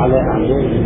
وعلى أعدائه.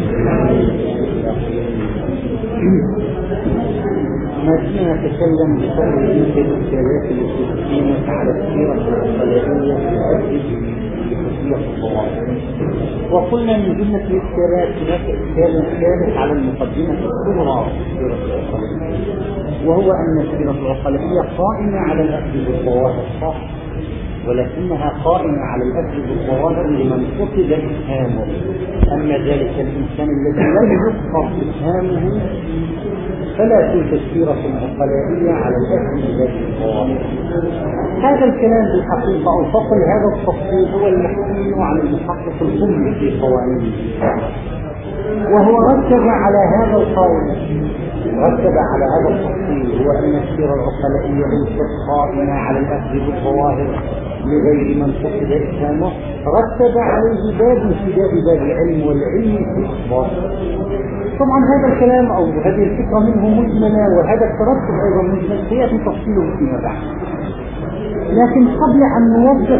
ما زلنا نتكلم بفضل تلك الإشارات التي أقيمت على السيرة الخلائية في الأسد بخصوصية الطوائف. وقلنا من جملة الإشارات هناك إشكال ثالث على المقدمة الصغرى في السيرة الخلائية، وهو أن السيرة الخلائية قائمة على الأخذ بالظواهر صح، ولكنها قائمة على الأخذ بالظواهر لمن فقد إفهامه. أما ذلك الإنسان الذي لم يفقد إفهامه فلا توجد السيرة العقلائية على الأخذ بهذه الظواهر. هذا الكلام بالحقيقة أو فصل هذا التفصيل هو المحكي على المحقق الأمي في قوانين، وهو رتب على هذا القول، رتب على هذا التفصيل، هو أن السيرة العقلائية ليست قائمة على الأخذ بالظواهر لغير من فقد إفهامه، رتب عليه باب امتداد باب العلم والعلم في الإخبار. طبعا هذا الكلام أو هذه الفكرة منه مجملة، وهذا الترتب أيضا مجمل سيأتي تفصيله فيما بعد. لكن قبل أن نوضح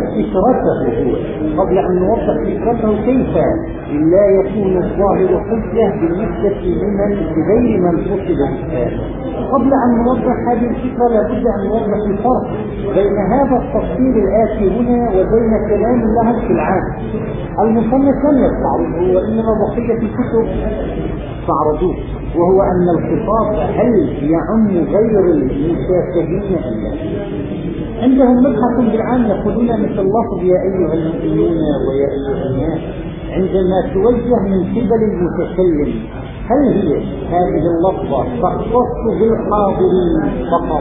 فكرته كيف لا يكون الظاهر حجة بالنسبة لمن غير من فقد إفهامه، قبل أن نوضح هذه الفكرة لابد أن نوضح الفرق بين هذا التفصيل الآتي هنا وبين كلام الله في العام. المصنف لم يستعرضه وإنما بقية الكتب استعرضوه، وهو أن الخطاب هل يعم غير المشاهدين أم لا. عندهم مبحث بالعام يقولون مثل لفظ يا أيها المؤمنون ويا أيها الناس عندما توجه من قبل المتكلم، هل هي هذه اللفظة تختص بالحاضرين فقط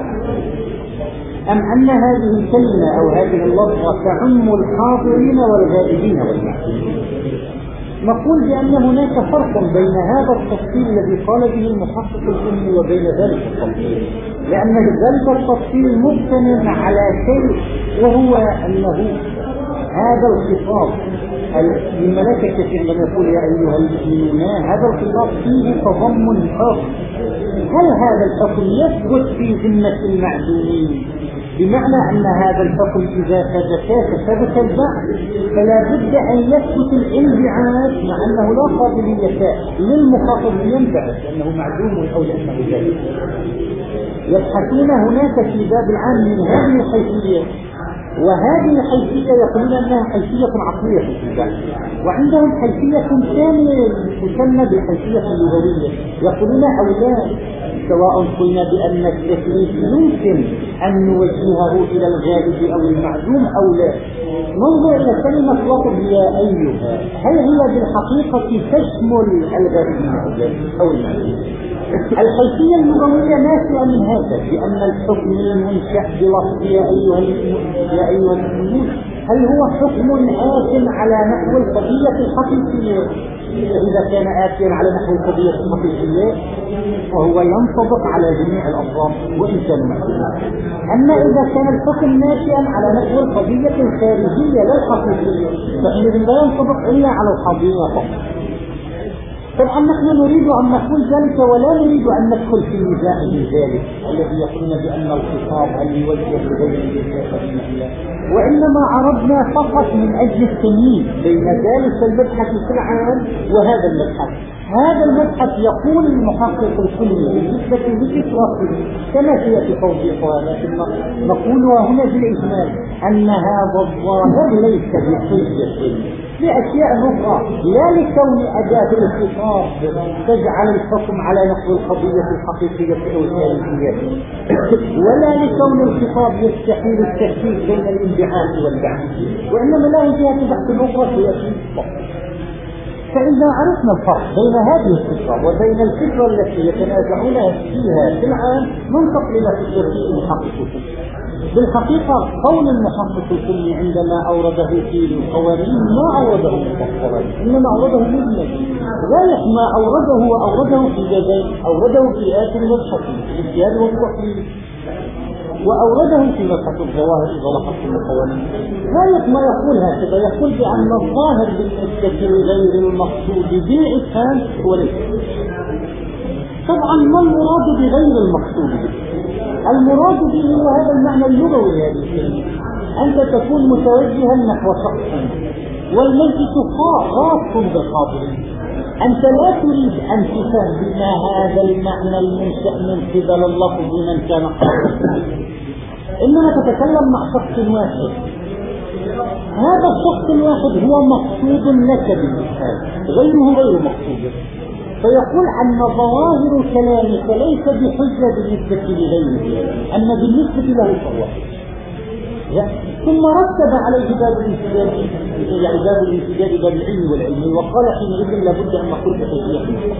أم أن هذه الكلمة أو هذه اللفظة تعم الحاضرين والغائبين والمعلومين؟ نقول بأن هناك فرق بين هذا التفصيل الذي قال به المحقق الأمي وبين ذلك التفصيل، لأن ذلك التفصيل مبتنى على شيء، وهو أنه هذا الخطاب للملائكة عندما يقول يا أيها المؤمنون، هذا الخطاب فيه تضمن حكم. هل هذا الحكم يثبت في ذمة المعدومين؟ بمعنى أن هذا الحكم إذا ثبت البعض فلا بد أن يثبت الانبعاث، مع أنه لا قابلية للمخاطب لينبعث لأنه معدوم أو لأنه جاهل. يبحثون هناك في باب العام من هذه الحيثية، وهذه الحيثية يقولون أنها حيثية عقلية في البحث، وعندهم حيثية ثانية تسمى بالحيثية اللغوية، يقولون أولاد سواء قلنا بأن التكليف يمكن أن نوجهه إلى الغالب أو المعدوم أو لا. ننظر إلى كلمة لفظ يا أيها، هل هي بالحقيقة تشمل الغالبين أو المعدوم؟ الحيثية اللغوية ناشئة من هذا، بأن الحكم المنشأ بلفظ يا أيها المؤمنون هل هو حكم آت على نحو القضية الحقيقية؟ إذا كان آتيا على نحو القضية الحقيقية فهو ينطبق على جميع الأطراف وإن كان محكوما. أما إذا كان الحكم ناشئا على نحو القضية الخارجية لا الحقيقية فإنه لا ينطبق إلا على الحاضرين فقط. طبعا نحن نريد أن نقول ذلك ولا نريد أن ندخل في النزاع من ذلك الذي يقولون بأن الخطاب هل يوجه لغير الله، وإنما عرضنا فقط من أجل التمييز بين ذلك المبحث في العام وهذا المبحث. هذا المبحث يقول المحقق الكلي بالنسبة لفكرته كما سيأتي توضيحها، لكن نقول هنا بالإجمال أن هذا الظاهر ليس بحجة لأشياء أخرى، لا لكون أداة الخطاب تجعل الحكم على نحو القضية الحقيقية أو التاريخية، ولا لكون الخطاب يستحيل التحقيق بين الانبعاث والبعث، وإنما له جهة بحث أخرى سيأتي. فإذا عرفنا الفرق بين هذه الفكرة وبين الفكرة التي يتنازعون فيها في العام ننتقل إلى فكرة المحقق. بالحقيقة قول المحقق الكلي عندما أورده في القوانين ما أورده مفصلا، إنما أورده مجمل، ذلك ما أورده في جزء، أورده في آخر مبحث الاجتهاد والتحليل، وأورده في مبحث الظواهر إذا لاحظتم القوانين. ذلك ما يقول هكذا، يقول بأن الظاهر بالنسبة لغير المقصود بالإفهام هو الإفهام. طبعا ما المراد بغير المقصود به؟ المراد به هو هذا المعنى اللغوي لهذه الكلمة، أنت تكون متوجها نحو شخص والمجلس خاص بالحاضرين، أنت لا تريد أن تفهم هذا المعنى المنشأ من قبل اللفظ من كان قبل، إنما تتكلم مع شخص واحد. هذا الشخص الواحد هو مقصود لك بالمثال، غيره غير مقصود، فيقول أن ظواهر كلامك ليس بحجة بالنسبة لغيره، أما بالنسبة له فهو. ثم رتب عليه باب الانسجاد، يعني باب الانسجاد باب العلم والعلم، وقال حينئذ لابد أن نقول بتوجيه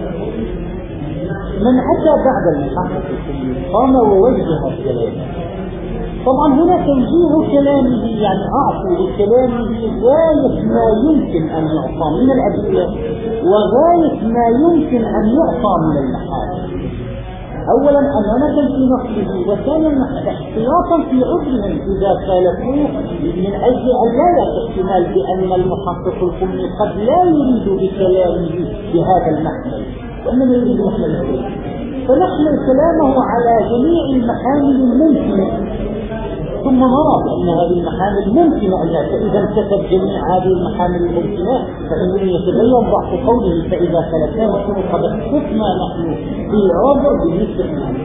من أتى بعد المحقق قام ووجه الكلام. طبعا هنا توجيه كلامه، يعني أعطوا لكلامه غاية ما يمكن أن يعطى من الأدلة وغاية ما يمكن أن يعطى من المحال. أولا أمانة في نقله، وثانيا احتياطا في عذرهم إذا خالفوه، من أجل أن لا يحتمل بأن المحقق القمي قد لا يريد بكلامه بهذا المحمل، وإنما يريد محمل الكلام، فنحمل كلامه على جميع المحامل الممكنة، ثم نرى بأن هذه المحامل ممكنة أن فإذا انتفت جميع هذه المحامل الممكنة فإنه يتبين ضعف قوله، فإذا خلفنا نحن قد احتفنا نحن بالعذر بالنسبة له.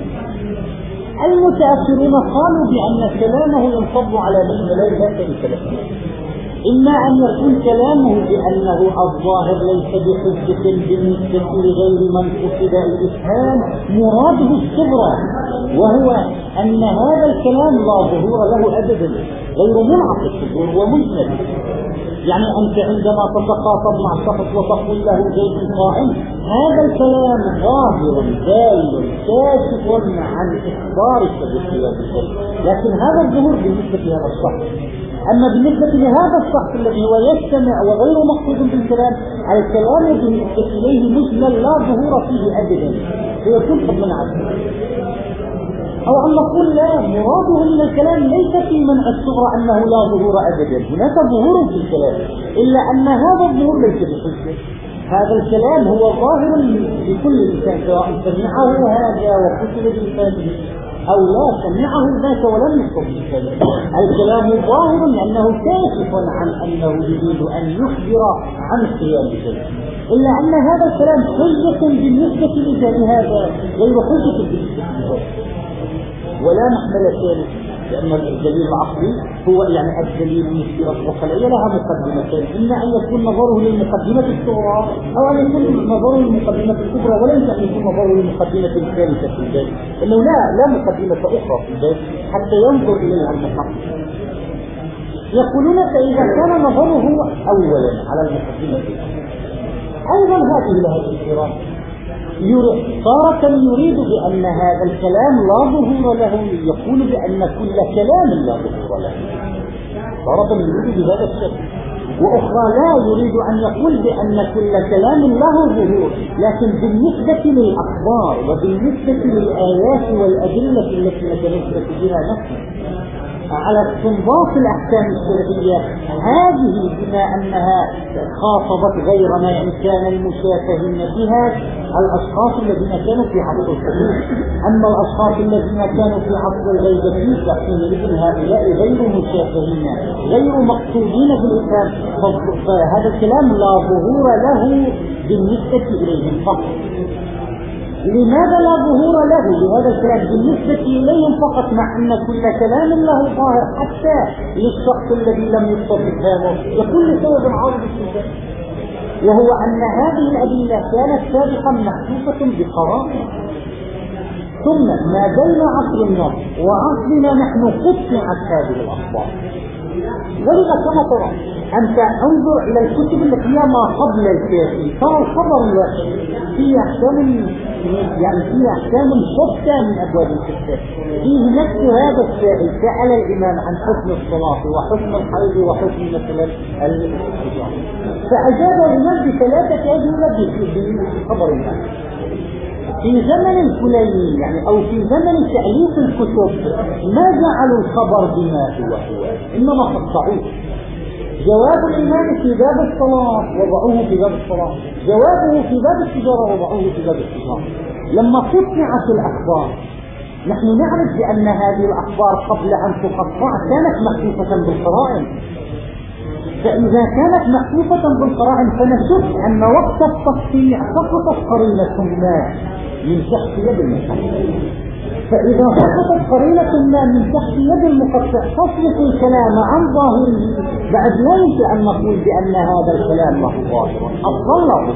المتأخرون قالوا بأن كلامه ينصب على محملين لا شريك له، إما أن يكون كلامه بأنه الظاهر ليس بحجة بالنسبة لغير من قصد الإفهام مراده الصغرى، وهو أن هذا الكلام لا ظهور له أبدا، غير منعقد الظهور ومجمل. يعني أنت عندما تتخاطب مع شخص وتقول له زيد قائم، هذا الكلام ظاهر دال كاشف عن إخبارك بالقيام بالشيء، لكن هذا الظهور بالنسبة لهذا الشخص. أما بالنسبة لهذا الشخص الذي هو يستمع وغير مقصود بالكلام، الكلام بالنسبة إليه مجمل لا ظهور فيه أبدا، فيكون فضلا عنه. أو أن نقول لا، مراده من الكلام ليس في منع الصغرى أنه لا ظهور أبدا، هناك ظهور في الكلام، إلا أن هذا الظهور ليس بحجة. هذا الكلام هو ظاهر لكل إنسان، سواء سمعه هذا وكتب بلسانه أو لا سمعه ذاك ولم يكتب بلسانه، الكلام ظاهر لأنه كاشف عن أنه يريد أن يخبر عن قيام شيء، إلا أن هذا الكلام حجة بالنسبة لهذا غير حجة بالنسبة له، ولا محمل ثالث، لأن الدليل العقلي هو يعني الدليل النسبي العقلية لها مقدمتين، إما أن يكون نظره للمقدمة الصغرى أو أن يكون نظره للمقدمة الكبرى، وليس أن يكون نظره للمقدمة الثالثة في الباب، إنه لا مقدمة أخرى في الباب حتى ينظر إليها المحقق. يقولون فإذا كان نظره أولا على المقدمة أيضا هذه لها الاضطراب، تارة يريد بأن هذا الكلام لا ظهور له، يقول بأن كل كلام لا ظهور له، تارة يريد بهذا الشكل، وأخرى لا يريد أن يقول بأن كل كلام له ظهور، لكن بالنسبة للأخبار وبالنسبة للآيات والأدلة التي نتمسك بها نحن على استنباط الأحكام الشرعية، هذه بما أنها خاطبت غيرنا، يعني كان المشافهين بها الأشخاص الذين كانوا في عصر الحديث، أما الأشخاص الذين كانوا في عصر الغيبة فحينئذ هؤلاء غير مشافهين غير مقصودين بالإسلام، فهذا الكلام لا ظهور له بالنسبة إليهم فقط. لماذا لا ظهور له لهذا الكلام بالنسبة إليهم فقط، مع أن كل كلام له ظاهر حتى للشخص الذي لم يستطع فهمه، يكون لسبب عارض السلطة، وهو أن هذه الأدلة كانت سابقا محفوفة بقرائن، ثم ما بين عصر النص وعصرنا نحن قطعت هذه الأخبار. ولذا كما ترى أنت انظر إلى الكتب التي هي ما قبل الكافي، ترى الخبر الواحد فيه أحكام، يعني فيه أحكام شتى من أبواب الكتاب، فيه نفس هذا السائل سأل الإمام عن حكم الصلاة وحكم الحيض وحكم مثلا الاستجابة، فأجاب الإمام بثلاثة أجوبة بخبر واحد. في زمن الفلاني يعني أو في زمن تأليف الكتب ما جعلوا الخبر بما هو إنما قطعوه. جواب الإمام في باب الصلاة وضعوه في باب الصلاة، جوابه في باب التجارة وضعوه في باب التجارة. لما قطعت الأخبار نحن نعرف بأن هذه الأخبار قبل أن تقطع كانت محفوفة بالقرائن، فإذا كانت محفوفة بالقرائن فنشك أن وقت التقطيع سقطت قرينة ما من تحت يد المقطع. فإذا سقطت قرينة ما من تحت يد المقطع تصرف الكلام عن ظاهره، بعد لا يمكن أن نقول بأن هذا الكلام له ظاهر أصلا.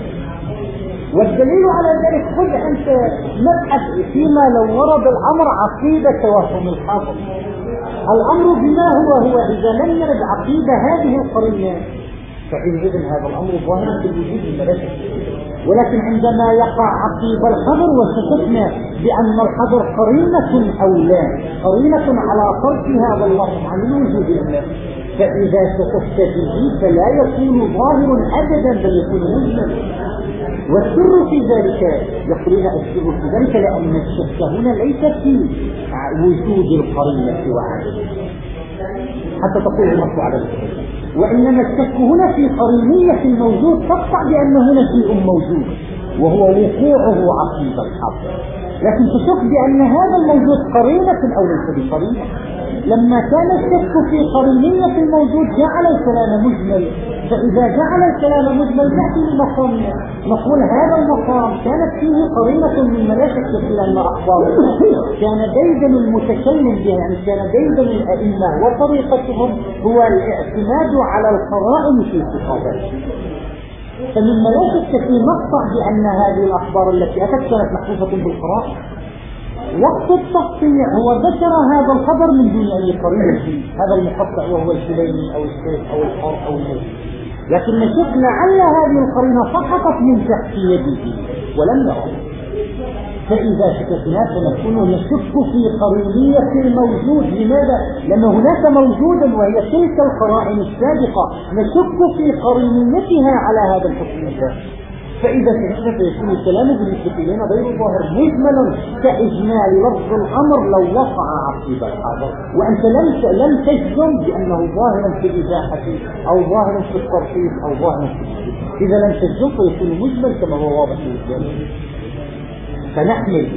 والدليل على ذلك خذ أنت مبحث فيما لو ورد الأمر عقيدة توهم الحاصل. الأمر بما هو إذا لم يرد عقيدة هذه القرينة فإذن هذا الأمر ظاهر في الوجود الملكي. ولكن عندما يقع عقيب الحظر وشككنا بأن الحظر قرينة أو لا قرينة على صرف هذا اللفظ عن الوجود الملكي، فإذا شككت به فلا يكون ظاهر أبدا بل يكون مجمل. والسر في ذلك يقولون السر في ذلك لأن الشك هنا ليس في وجود القرينة وعدمها حتى تقول النص على ذلك، وإنما الشك هنا في قرينية الموجود تقطع بأن هنا شيء موجود وهو وقوعه عقيب الحظ. لكن تشك بأن هذا الموجود قرينة أو ليس بقرينة. لما كان الشك في قرينية الموجود جعل الكلام مجمل، فإذا جعل الكلام مجمل نأتي لمقام نقول هذا المقام كانت فيه قرينة من ملاشة لأن أخباره كان ديدن المتكلم بها، يعني كان ديدن الأئمة وطريقتهم هو الاعتماد على القرائن في الخطابات. فمن ملاشة في مقطع بأن هذه الأخبار التي أتت كانت محفوظة بالقرائن. وقت التقطيع هو ذكر هذا الخبر من دون أي قرينة، هذا المقطع وهو الكليني أو السيف أو الحر أو الموت، لكن نشوف لعل هذه القرينة سقطت من تحت يده ولم نرى. فإذا شككنا فنكون نشك في قرينية الموجود. لماذا؟ لأن هناك موجودا وهي تلك القرائن السابقة نشك في قرينيتها على هذا الحكم. فإذا شككنا فيكون الكلام بالنسبة لنا غير ظاهر مجمل كإجمال لفظ الأمر لو وقع عقيب الحاضر، وأنت لم تجزم بأنه ظاهر في الإزاحة أو ظاهر في الترتيب أو ظاهر في الترتيب. إذا لم تجزم فيكون مجمل كما هو واضح للجميع. فنحمل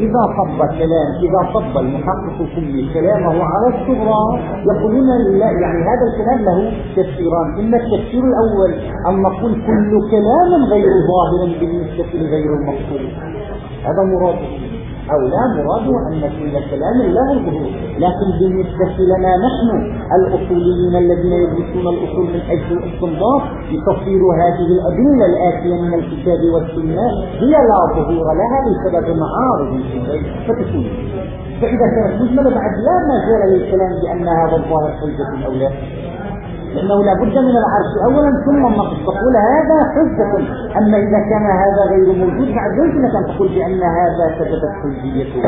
إذا صب المحقق كل كلامه على الصغرى يقولون لا، يعني هذا الكلام له تفسيران. إما التفسير الأول أن نقول كل كلام غير ظاهر بالنسبة لغير المقصود، هذا مراد، أو لا مراد أن كل كلام له ظهور. لكن بالنسبة لنا نحن الأصوليين الذين يدرسون الأصول من أجل الاستنباط بتفسير هذه الأدلة الآتية من الكتاب والسنة هي لا ظهور لها بسبب معارض في ذلك فتكون. فإذا كانت مجملة بعد لا مجال للكلام بأن هذا الظاهر حجة أو لا، لأنه لا بد من العرش أولا ثم النقص تقول هذا حجة. أما إذا كان هذا غير موجود بعد ذلك أن تقول بأن هذا ثبتت حجيته.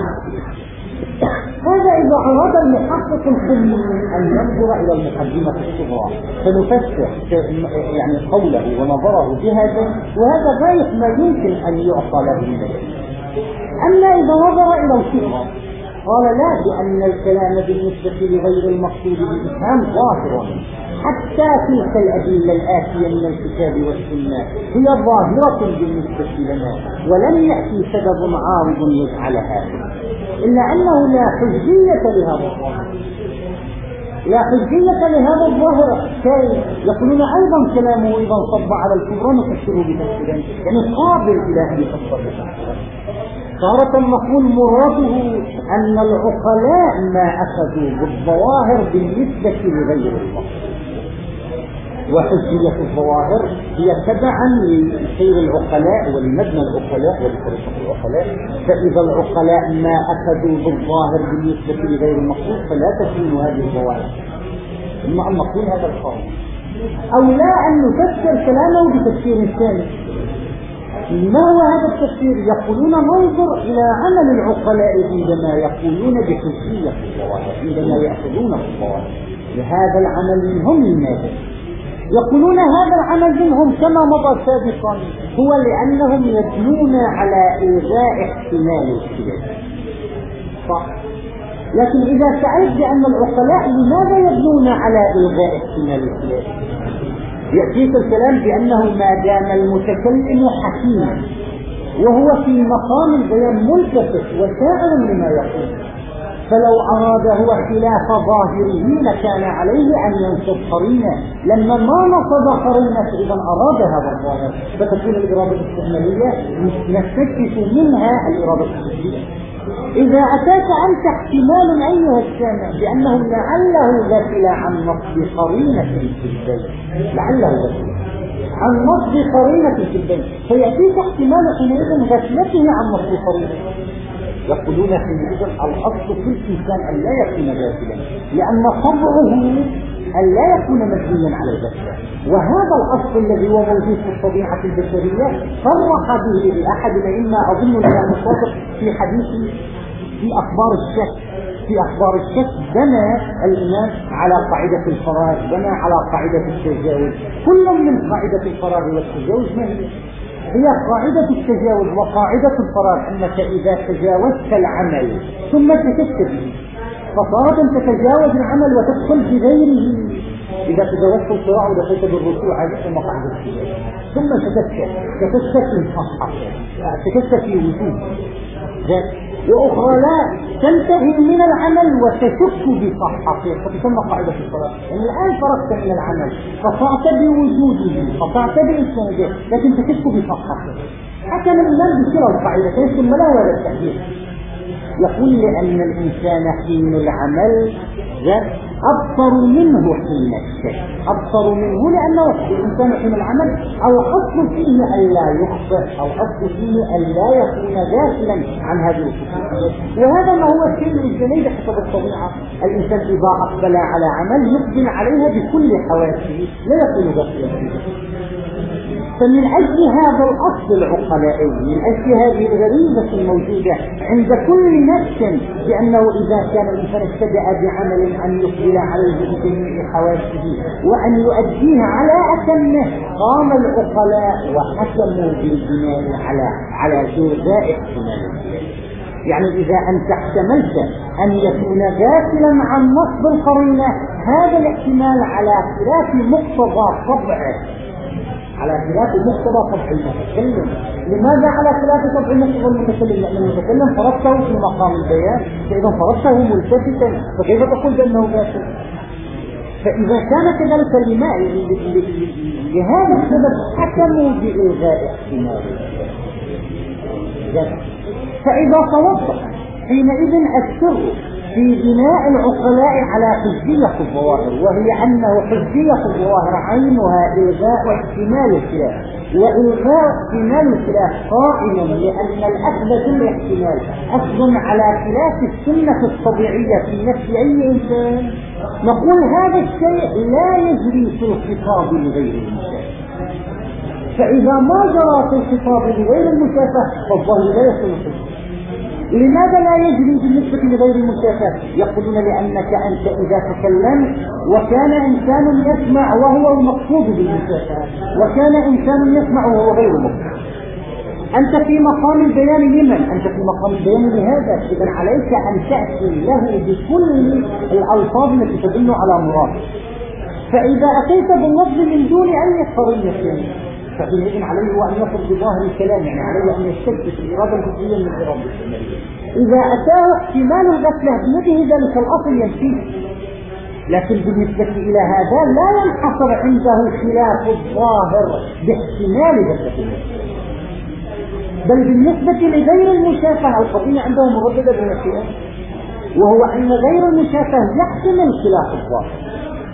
هذا إذا أراد المحقق الكلي أن ينظر إلى المقدمة الصغرى فنفسر يعني قوله ونظره بهذا، وهذا غاية ما يمكن أن يعطى له من ذلك. أما إذا نظر إلى الصغرى قال لا، بأن الكلام بالنسبة لغير المقصود بالإفهام ظاهر حتى تلك الأدلة الآتية من الكتاب والسنة هي ظاهرة بالنسبة لنا ولم يأتي سبب عارض يجعلها، إلا أنه لا حجية لهذا الظاهر، لا حجية لهذا الظاهر. يقولون أيضا كلامه إذا صب على الكبرى نفسره بتفسيرين، يعني قابل إلى أن يفسر بتفسيرين. تارة نقول مراده أن العقلاء ما أخذوا بالظواهر بالنسبة لغير المقصود، وحجية الظواهر هي تبعا لسير العقلاء ولمبنى العقلاء ولطريقة العقلاء. فإذا العقلاء ما أخذوا بالظاهر بالنسبة لغير المقصود فلا تكون هذه الظواهر، إما أن نقول هذا القول أو لا أن نفسر كلامه بتفسير ثاني. ما هو هذا التفسير؟ يقولون ننظر إلى عمل العقلاء عندما يقولون بحجية الظواهر، عندما يأخذون الظواهر. لهذا العمل منهم لماذا؟ يقولون هذا العمل منهم كما مضى سابقا هو لأنهم يبنون على إلغاء احتمال الخلاف. صح، لكن إذا سألت بأن العقلاء لماذا يبنون على إلغاء احتمال الخلاف؟ يأتيك الكلام بأنه ما دام المتكلم حكيما وهو في مقام البيان ملتفت وسائل لما يقول، فلو أراد هو خلاف ظاهره لكان عليه أن ينصب قرينة. لما ما نصب قرينة إذا أراد هذا الظاهر فتكون الإرادة الاستعمالية نستكشف منها الإرادة الحسية. إذا أتاك أنت احتمال أيها السامع بأنه لعله غفل عن نصب قرينة في البيت، لعله غفل عن نصب قرينة في البيت، فيأتيك احتمال حينئذ غفلته عن نصب قرينة. يقولون حينئذ الأصل في الإنسان أن لا يكون غافلا، لأن طبعه أن لا يكون مبنيا على الغفلة، وهذا الأصل الذي هو موجود في الطبيعة البشرية صرح به بأحد الأئمة أظن الإمام الصادق في حديث في أخبار الشك. في أخبار الشك بنى الإمام على قاعدة الفراغ، بنى على قاعدة التجاوز. كل من قاعدة الفراغ والتجاوز ما هي قاعدة التجاوز وقاعدة الفراغ، أنك إذا تجاوزت العمل ثم شككت به فصارت أن تتجاوز العمل وتدخل في غيره. إذا تجاوزت القراءة ودخلت بالركوع هذه ثم قاعدة التجاوز، ثم شككت في صحة، شككت في وجود، وأخرى لا تنتهي من العمل وتشك بصحته فتسمى قاعدة الصلاة. يعني الآن فرقت من العمل قطعت بوجوده قطعت بإنسانه لكن تشك بصحته. حتى من الإمام بكرة القاعدة ثم لا هذا التحديد. يقول لأن الإنسان حين العمل أبصر منه حين الشك، أبصر منه لأنه الإنسان حين العمل الأصل فيه أن لا يخطئ، الأصل فيه أن لا يكون غافلا عن هذه الخصوصيات. وهذا ما هو الشيء الجليل حسب الطبيعة. الإنسان إذا أقبل على عمل يقبل عليها بكل حواسه لا يكون غافلا فيه. فمن أجل هذا الأصل العقلائي، من أجل هذه الغريزة الموجودة عند كل نفس بأنه إذا كان الإنسان ابتدأ بعمل أن يقبل عليه بجميع حواسه وأن يؤديه على أتمه، قام العقلاء وحكموا بالبناء على جرذاء احتمال. يعني إذا أنت احتملت أن يكون غافلا عن نصب القرينة هذا الاحتمال على خلاف مقتضى طبعه، على خلاف مقتضى طبع المتكلم. لماذا على خلاف طبع مقتضى المتكلم؟ لأن المتكلم فرضته في مقام البيان، فإذا فرضته ملتفتا فكيف تقول بأنه غافل؟ فإذا كان كذلك لهذا السبب حكموا بإلغاء احتمال. فإذا توضح حينئذ السر في بناء العقلاء على حجية الظواهر، وهي أنه حجية الظواهر عينها إلغاء احتمال الخلاف، وإلغاء احتمال الخلاف قائم لأن الأخذ بالاحتمال أخذ على خلاف السنة الطبيعية في نفس أي إنسان. نقول هذا الشيء لا يجري في الخطاب لغير المشافه، فإذا ما جرى في الخطاب لغير المشافه فالظاهر لا يكون حجة. لماذا لا يجري بالنسبة لغير المشافهة؟ يقولون لأنك أنت إذا تكلمت وكان إنسان يسمع وهو المقصود بالمشافهة وكان إنسان يسمع وهو غير مقصود، أنت في مقام البيان لمن؟ أنت في مقام البيان لهذا، إذن عليك أن تأتي له بكل الألفاظ التي تدل على مراد. فإذا أتيت باللفظ من دون أي قرينة فحينئذ عليه أن يصل بظاهر الكلام، يعني عليه أن يستجد الإرادة الجزئية من الإرادة السمالية. إذا أتاه احتمال الغفلة بيده ذلك الأصل ينفيه، لكن بالنسبة إلى هذا لا ينحصر عنده خلاف الظاهر باحتمال غفلة، بل بالنسبة لغير المشافهة القضية عندهم مرددة بالنسبة، وهو أن غير المشافهة يحتمل خلاف الظاهر.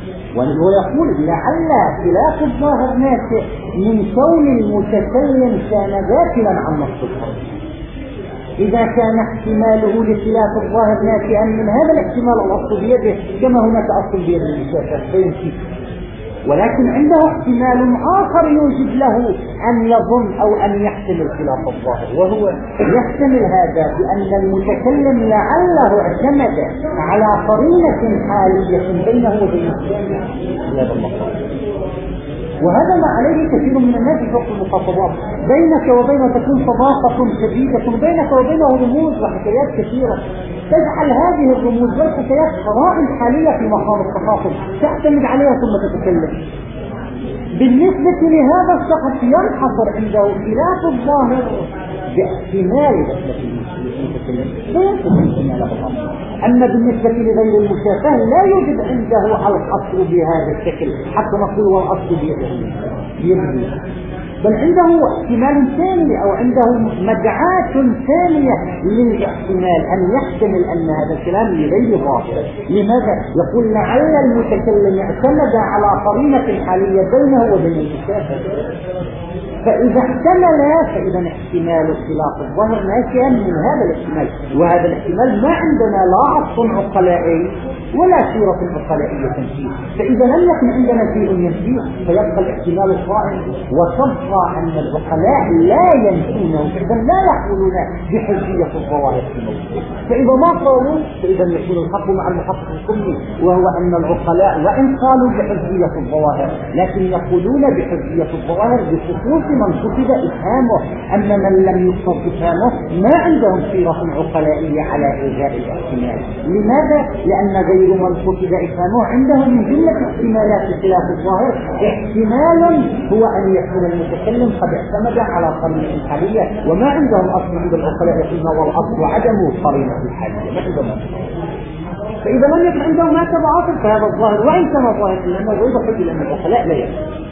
ويقول لعل خلاف الظاهر ناشئ من كون المتكلم كان غافلا عن نص القرآن. إذا كان احتماله لخلاف الظاهر ناشئا من هذا الاحتمال الأصل بيده كما هناك أصل بيد المشافهة فيمشي، ولكن عنده احتمال آخر يوجد له أن يظن أو أن يحتمل خلاف الظاهر، وهو يحتمل هذا بأن المتكلم لعله اعتمد على قرينة حالية بينه وبين الثاني في هذا المقام. وهذا ما عليه كثير من الناس في وقت المخاطبات، بينك وبينه تكون صداقة شديدة، بينك وبينه رموز وحكايات كثيرة، تجعل هذه الرموز والحكايات قرائن حالية في مقام التخاطب تعتمد عليها ثم تتكلم. بالنسبة لهذا الشخص ينحصر عنده خلاف الظاهر باحتمال غفلة المتكلم فيكون احتماله الأصل. أما بالنسبة لغير المشافه لا يوجد عنده الأصل بهذا الشكل حتى نقول والأصل بيده، بل عنده احتمال ثاني أو عنده مدعاة ثانية للاحتمال أن يحتمل أن هذا الكلام لغير ظاهر. لماذا؟ يقول لعل المتكلم اعتمد على قرينة حالية بينه وبين المشافه، فإذا احتمل فإذا احتمال اختلاف الظاهر ناشئا من هذا الاحتمال، وهذا الاحتمال ما عندنا لا أصل عقلائي ولا سيرة عقلائية تنفيه، فإذا لم يكن عندنا شيء ينفيه فيبقى الاحتمال الصائم، وتبقى أن العقلاء لا ينفونه، فإذا لا يقولون بحجية الظواهر في الموضوع. فإذا ما قالوا فإذا يكون الحق مع المحقق الكلي، وهو أن العقلاء وإن قالوا بحجية الظواهر لكن يقولون بحجية الظواهر بخصوص من كتب إفهامه، أما من لم يكتب إفهامه ما عندهم سيرة عقلائية على إلغاء الاحتمال. لماذا؟ لأن غير من كتب إفهامه عندهم من جملة احتمالات خلاف الظاهر احتمال هو أن يكون المتكلم قد اعتمد على قرينة الحالية، وما عندهم أصل عند العقلاء يقولون والأصل عدم قرينة الحالية، ما عندهم أصل. فإذا لم يكن عندهم ما تبع أصل فهذا الظاهر، وإن كان ظاهر لأنه غير حجة لأن العقلاء لا يكون.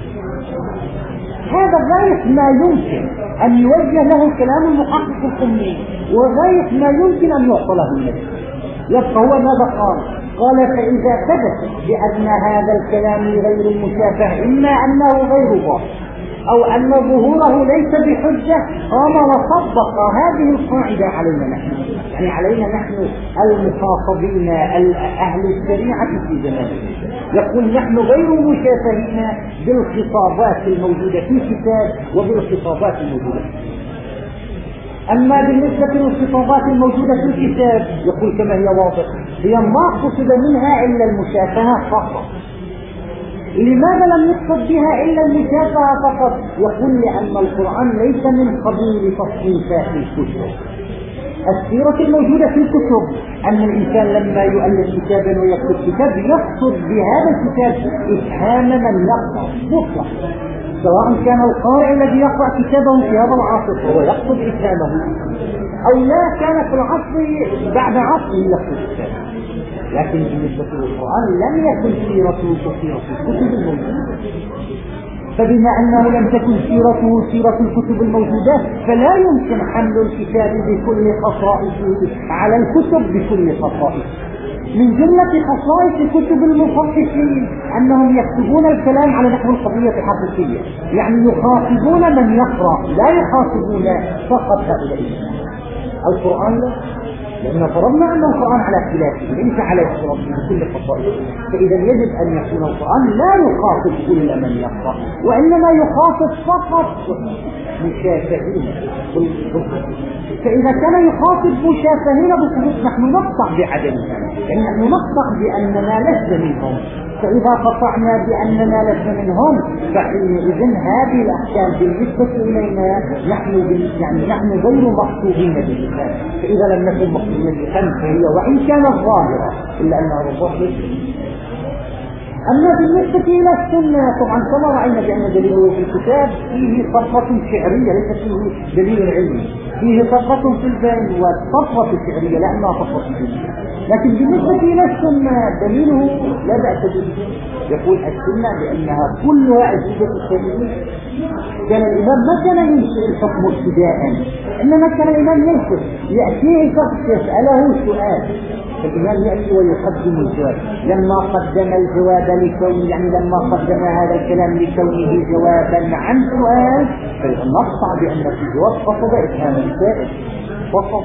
هذا غاية ما يمكن أن يوجه له كلام المحقق القمي، وغاية ما يمكن أن يعطله النبي. يبقى هو ماذا قال؟ قال فإذا ثبت بأن هذا الكلام غير المشافه إما أنه غير ظاهر أو أن ظهوره ليس بحجة، قام وطبق هذه القاعدة علينا نحن، يعني علينا نحن المخاطبين أهل الشريعة في زماننا. يقول نحن غير مشافهين بالخطابات الموجودة في الكتاب وبالخطابات الموجودة في الكتاب. أما بالنسبة للخطابات الموجودة في الكتاب يقول كما هي واضح هي ما قصد منها إلا المشافهة فقط. لماذا لم يقصد بها إلا المشافهة فقط؟ يقول لأن القرآن ليس من قبيل تصنيفات الكتب. السيرة الموجودة في الكتب أن الإنسان لما يؤلف كتابا ويكتب كتاب يقصد بهذا الكتاب إفهام من يقرأ مطلق، سواء كان القارئ الذي يقرأ كتابه في هذا العصر هو يقصد إفهامه أو لا كان في العصر بعد عصر يقصد إفهامه. لكن بالنسبة للقرآن لم يكن سيرته كسيرة الكتب الموجودة، فبما أنه لم تكن سيرته سيرة الكتب الموجودة فلا يمكن حمل الكتاب بكل خصائصه على الكتب بكل خصائصه. من جملة خصائص كتب المفقهين أنهم يكتبون الكلام على نحو القضية الحقيقية، يعني يخاطبون من يقرأ لا يخاطبون فقط هؤلاء. القرآن لا، لأن فرضنا أن القرآن على اختلافه ليس على اختلافه بكل خصائصه، فإذا يجب أن يكون القرآن لا يخاطب كل من يقرأ وإنما يخاطب فقط مشافهين. فإذا كان يخاطب مشافهين بالخصوص نحن نقطع بعدمها، يعني نحن نقطع بأننا لسنا منهم. فإذا قطعنا بأننا لسنا منهم فحينئذ هذه الأحكام بالنسبة إلينا نحن غير مقصودين بالإسلام. فإذا لم نكن مقصودين بالإسلام فهي وإن كانت ظاهرة إلا أنها ظاهرة. أما بالنسبة إلى السنة طبعا كما رأينا بأن دليله في الكتاب فيه صفة شعرية ليس فيه دليل علمي، فيه صفة في البين وصفة شعرية لأنها صفة دينية. لكن بالنسبة إلى السنة دليله لا بأس به. يقول السنة بأنها كلها أجهزة التاريخ. كان الإمام ما كان ينشئ الحكم ابتداء، إنما كان الإمام ينشئ يأتيه شخص يسأله سؤال فالإمام يأتي ويقدم الجواب. لما قدم الجواب لكونه لما قدم هذا الكلام لكونه جوابا عن سؤال فنقطع بأن في الجواب قصد إفهام السائل فقط.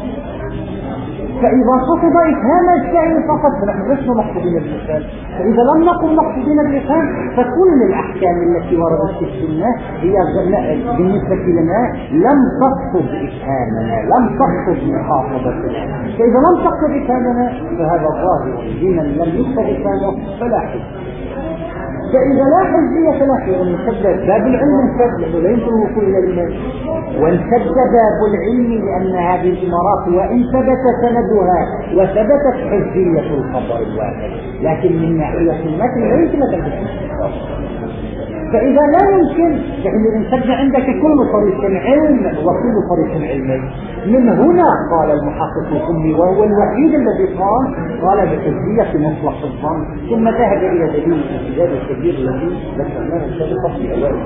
فإذا قصد إفهام السائل فقط فنحن لسنا مقصودين بالإفهام. فإذا لم نكن مقصودين بالإفهام فكل الأحكام التي وردت في السنة هي بالنسبة لنا لم تقصد إفهامنا، لم تقصد مخاطبتنا. فإذا لم تقصد إفهامنا فهذا ظاهر دينا لم يقصد إفهامه فلا حجة. فإذا لا حجية فلا حجة. انسد باب العلم انسد لأنه لا يمكن الوصول إلى الإيمان، وانسد باب العلم لأن هذه الإمارات وإن ثبت سندها وثبتت حجية الخبر الواحد لكن من ناحية المتن لا يمكن أن تكون. فإذا لا يمكن يعني نسجل عندك كل طريق علم وكل طريق علمي. من هنا قال المحقق الأمي وهو الوحيد الذي قال بتجزية مطلق الظن، ثم ذهب إلى دليل الانتداب الكبير الذي ذكرناه سابقا في أوائل.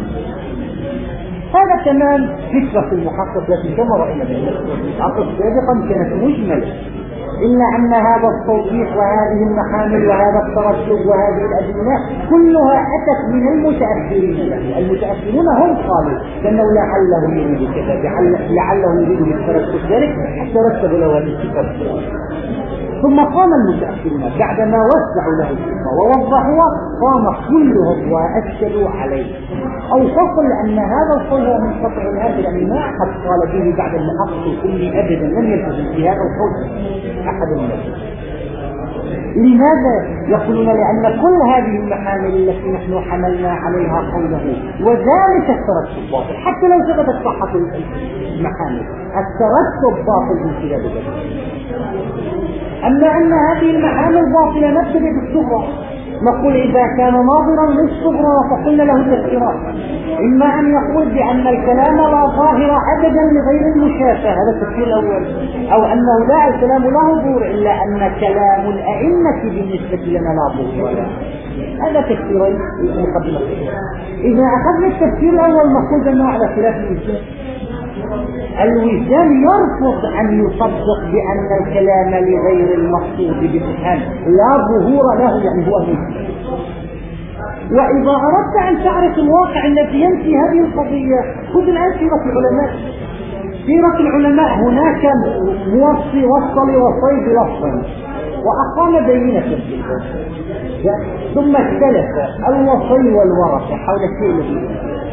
هذا كمان فكرة المحقق التي كما رأينا المحقق سابقا كانت مجملة، إلا أن هذا التوضيح وهذه المحامل وهذا الترتب وهذه الأدلة كلها أتت من المتأخرين. المتأخرون هم قالوا لأنه لعله يريد كذا، لعله يريد بالترتب ذلك حتى رتبوا له هذه الصفات. ثم قام المتأخرون بعدما وسعوا له الصفة ووضحوها قام كلهم وأشكلوا عليه أو فصل أن هذا القول هو منقطع الهدى، لأن ما أحد قال به بعد المحقق الكلي أبدا، لم يلتزم في هذا القول أحد الناس. لماذا؟ يقولون لأن كل هذه المحامل التي نحن حملنا عليها قوله وذلك الترتب باطل، حتى لو ثبتت صحة المحامل الترتب باطل من خلال ذلك. أما أن هذه المحامل باطلة نبتدئ بالصغرى، نقول إذا كان ناظرا للصغرى فقلنا له تفسيرات، إما أن يقول بأن الكلام لا ظاهر أبدا لغير المشافة، هذا التفسير الأول، أو أنه لا الكلام لا ظهور إلا أن كلام الأئمة بالنسبة لنا لا ظهور له. هذا تفسيرين مقدمة. إذا أخذنا التفسير الأول نقول أنه على خلاف الوجدان. الوجدان يرفض أن يصدق بأن الكلام لغير المقصود بالفهم لا ظهور له، يعني هو مجد. وإذا أردت أن تعرف الواقع الذي ينفي هذه القضية خذ الآن سيرة العلماء. سيرة العلماء هناك موصي وصل وصيد لفظا وأقام بينة في ثم اختلف الوصي والورثة حول الشيء الذي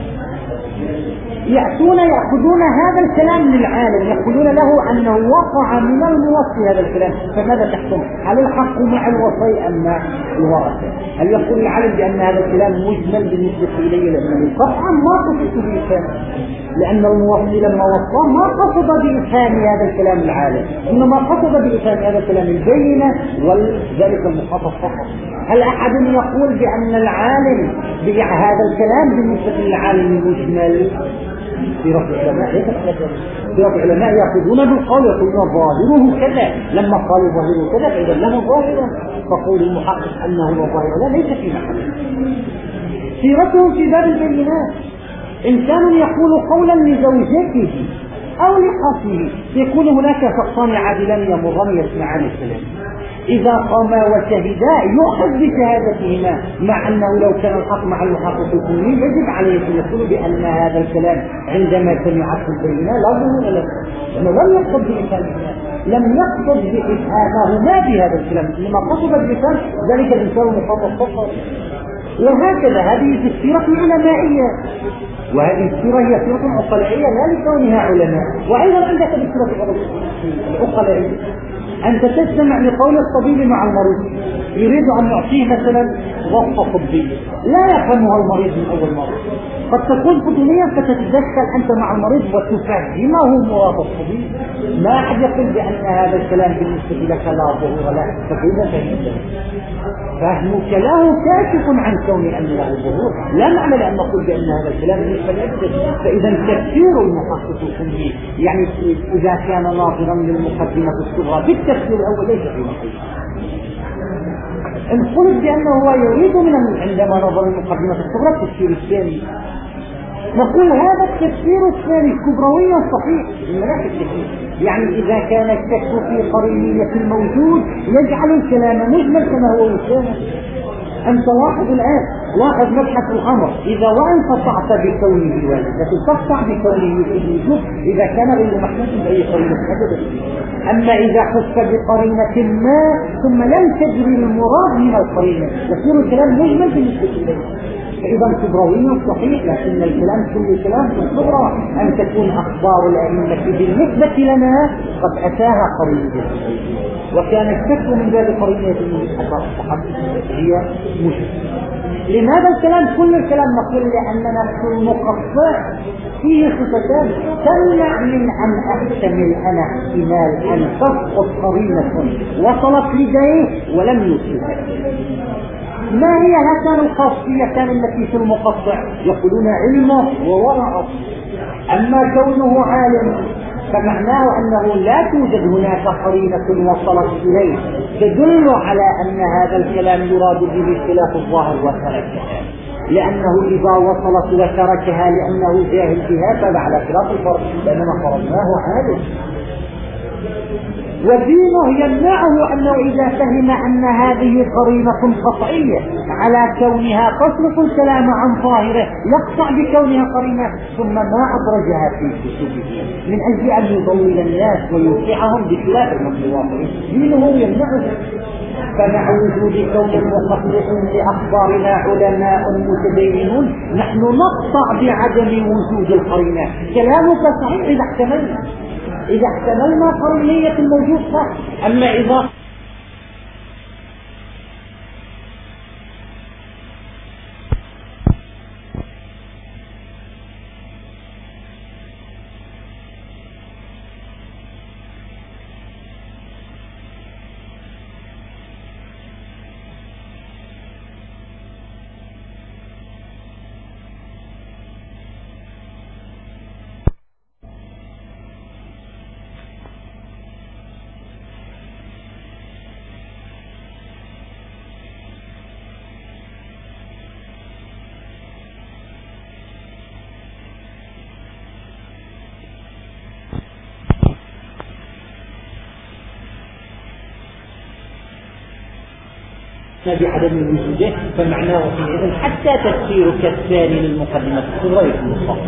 يأخذون هذا الكلام للعالم، يقولون له أنه وقع من الموصي هذا الكلام، فماذا تحكم؟ هل الحق مع الوصي أم مع الورثة؟ هل يقول العالم بأن هذا الكلام مجمل بالنسبة إليه لأنه قطعا ما قصد بإفهام، لأن الموصي لما وصى ما قصد بإفهام هذا الكلام العالم، إنما قصد بإفهام هذا الكلام البينة وذلك المخاطب فقط. هل أحد يقول بأن العالم هذا الكلام بالنسبة للعالم مجمل؟ سيرة العلماء ليست كذا. سيرة العلماء يأخذون بالقول يقولون ظاهره كذا، لما قالوا ظاهره كذا فإذا له ظاهرا، فقول المحقق أنه ظاهر لا ليس في محل. سيرتهم في باب البينات، إنسان يقول قولا لزوجته أو لخصمه، يكون هناك شخصان عادلان يمران يسمعان الكلام، إذا قاما وشهدا يؤخذ بشهادتهما، مع أنه لو كان الحق مع المحقق الكلي يجب عليه أن يقول بأن هذا الكلام عندما سمعته البينة لا ظهور له، لأنه لم يقصد بإفهامهما، لم يقصد بإفهامهما بهذا الكلام، إنما قصد بإفهام ذلك الإنسان المخاطب فقط. وهكذا هذه في السيرة العلمائية، وهذه السيرة هي سيرة عقلائية لا لكونها علماء. وأيضا عندك بالسيرة العقلائية أنت تستمع لقول الطبيب مع المريض، يريد أن يعطيه مثلا وصفة طبية لا يفهمها المريض من أول مرة، قد تكون فضوليا فتتدخل أنت مع المريض وتفهمه مراد الطبيب. ما أحد يقول بأن هذا الكلام بالنسبة لك لا ظهور له، فكيف فهمت؟ فهمك له كاشف عن كون أن له ظهور، لا معنى لأن نقول بأن هذا الكلام بالنسبة لك. فإذا تفسير المحقق الكلي يعني إذا كان ناظرا للمقدمة الصغرى بالتفسير الأول ليس في محل. إن قلت بأنه هو يريد عندما نظر المقدمة الصغرى التفسير الثاني، نقول هذا التفسير الثاني كبرويا صحيح من ناحية التفسير، يعني إذا كان الشك في قرينية الموجود يجعل الكلام مجمل كما هو وسامة. أنت لاحظ الآن، لاحظ مبحث الأمر، إذا وإن قطعت بكونه واجب لكن تقطع بكونه في الوجود إذا كان غير محدود بأي قرينة أبدا. أما إذا خص بقرينة ما ثم لم تجري المراد من القرينة يكون الكلام مجمل بالنسبة إليه. فإذا كبروي صحيح، لكن الكلام كل الكلام في الصغرى أن تكون أخبار الأئمة بالنسبة لنا قد أتاها قرينة، وكان الشك من باب قرينة الصحابة هي مشكلة. لماذا الكلام كل الكلام؟ نقول لأننا نحن المقطع فيه صفتان تمنع من أن أحتمل أنا احتمال أن تسقط قرينة وصلت لديه ولم يوصلها. ما هي هاتان الخاصيتان التي في المقطع؟ يقولون علمه وورعه. أما كونه عالم فمعناه أنه لا توجد هناك قرينة وصلت إليه تدل على أن هذا الكلام يراد به خلاف الظاهر وتركها، لأنه إذا وصلت وتركها لأنه جاهل بها فهذا على خلاف الفرض، لأننا فرضناه عالم. ودينه يمنعه أنه إذا فهم أن هذه قرينة قطعية على كونها تصرف الكلام عن ظاهره يقطع بكونها قرينة ثم ما أدرجها في كتبه من أجل أن يضلل الناس ويوقعهم بخلاف المخلوقين. دينه يمنعه. فمع وجود كون المخطئين لأخبارنا علماء متدينون نحن نقطع بعدم وجود القرينة. كلامك صحيح إذا احتملنا قرينية الموجود صح. أما إذا بعدم وجوده فمعناه حينئذ حتى تفسيرك الثاني للمقدمة الصغرى يكون صح.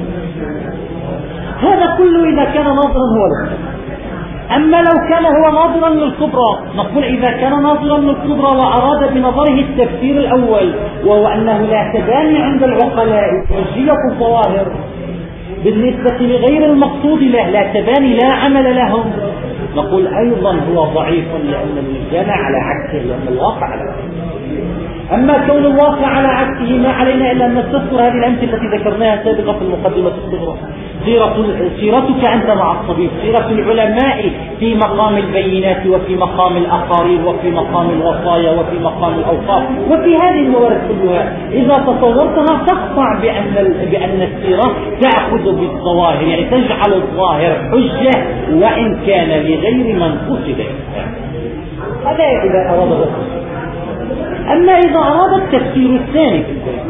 هذا كله إذا كان ناظرا هو له. أما لو كان هو ناظرا للكبرى نقول إذا كان ناظرا للكبرى وأراد بنظره التفسير الأول وهو أنه لا تباني عند العقلاء حجية الظواهر بالنسبة لغير المقصود له، لا تباني لا عمل لهم، نقول أيضا هو ضعيف لأن الجمع على عكسه، لأن الواقع على عكسه. أما كون الواقع على عكسه ما علينا إلا أن نستذكر هذه الأمثلة التي ذكرناها سابقا في المقدمة الصغرى. سيرتك أنت مع الطبيب، سيرة العلماء في مقام البينات وفي مقام الأقارير وفي مقام الوصايا وفي مقام الأوقاف وفي هذه الموارد كلها إذا تصورتها تقطع بأن السيرة تأخذ بالظواهر، يعني تجعل الظاهر حجة وإن كان لغير من قصد. هذا إذا أراد الرسول. أما إذا أراد التفسير الثاني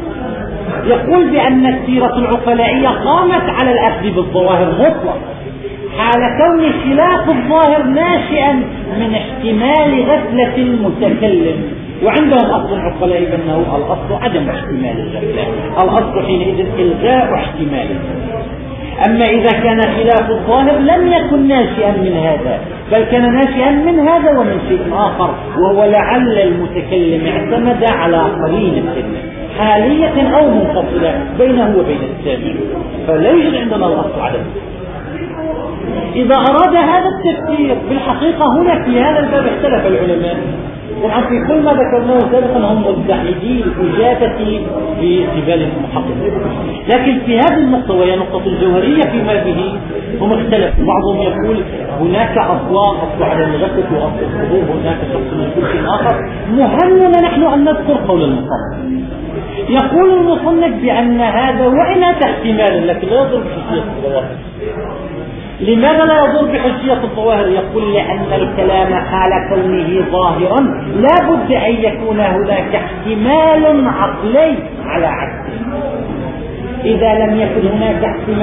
يقول بأن السيرة العقلائية قامت على الأخذ بالظواهر مطلق حال كون خلاف الظاهر ناشئا من احتمال غفلة المتكلم، وعندهم أصل العقلاء بأنه الأصل عدم احتمال الغفلة، الأصل حينئذ إلغاء احتماله. أما إذا كان خلاف الظاهر لم يكن ناشئا من هذا، بل كان ناشئا من هذا ومن شيء آخر، وهو لعل المتكلم اعتمد على قرينة حالية أو منفصلة بينه وبين السامع، فلا يوجد عندنا الأصل عدم. إذا أراد هذا التفسير بالحقيقة هنا في هذا الباب اختلف العلماء. طبعا في كل ما ذكرناه سابقا هم متحدين الإجابة بجبال المحققين، لكن في هذه النقطة وهي نقطة الجوهرية فيما به هم اختلفوا. بعضهم يقول هناك أصل عدم الغفلة وأصل الحضور، هناك شخص من كل شيء آخر. مهمنا نحن أن نذكر قول المصنف. يقول المصنف بأن هذا وإن احتمال لكن لا يضر بحجية الظواهر. لماذا لا يضر بحجية الظواهر؟ يقول لأن الكلام حال كونه ظاهرا لا بد أن يكون هناك احتمال عقلي على عكسه. إذا لم يكن هناك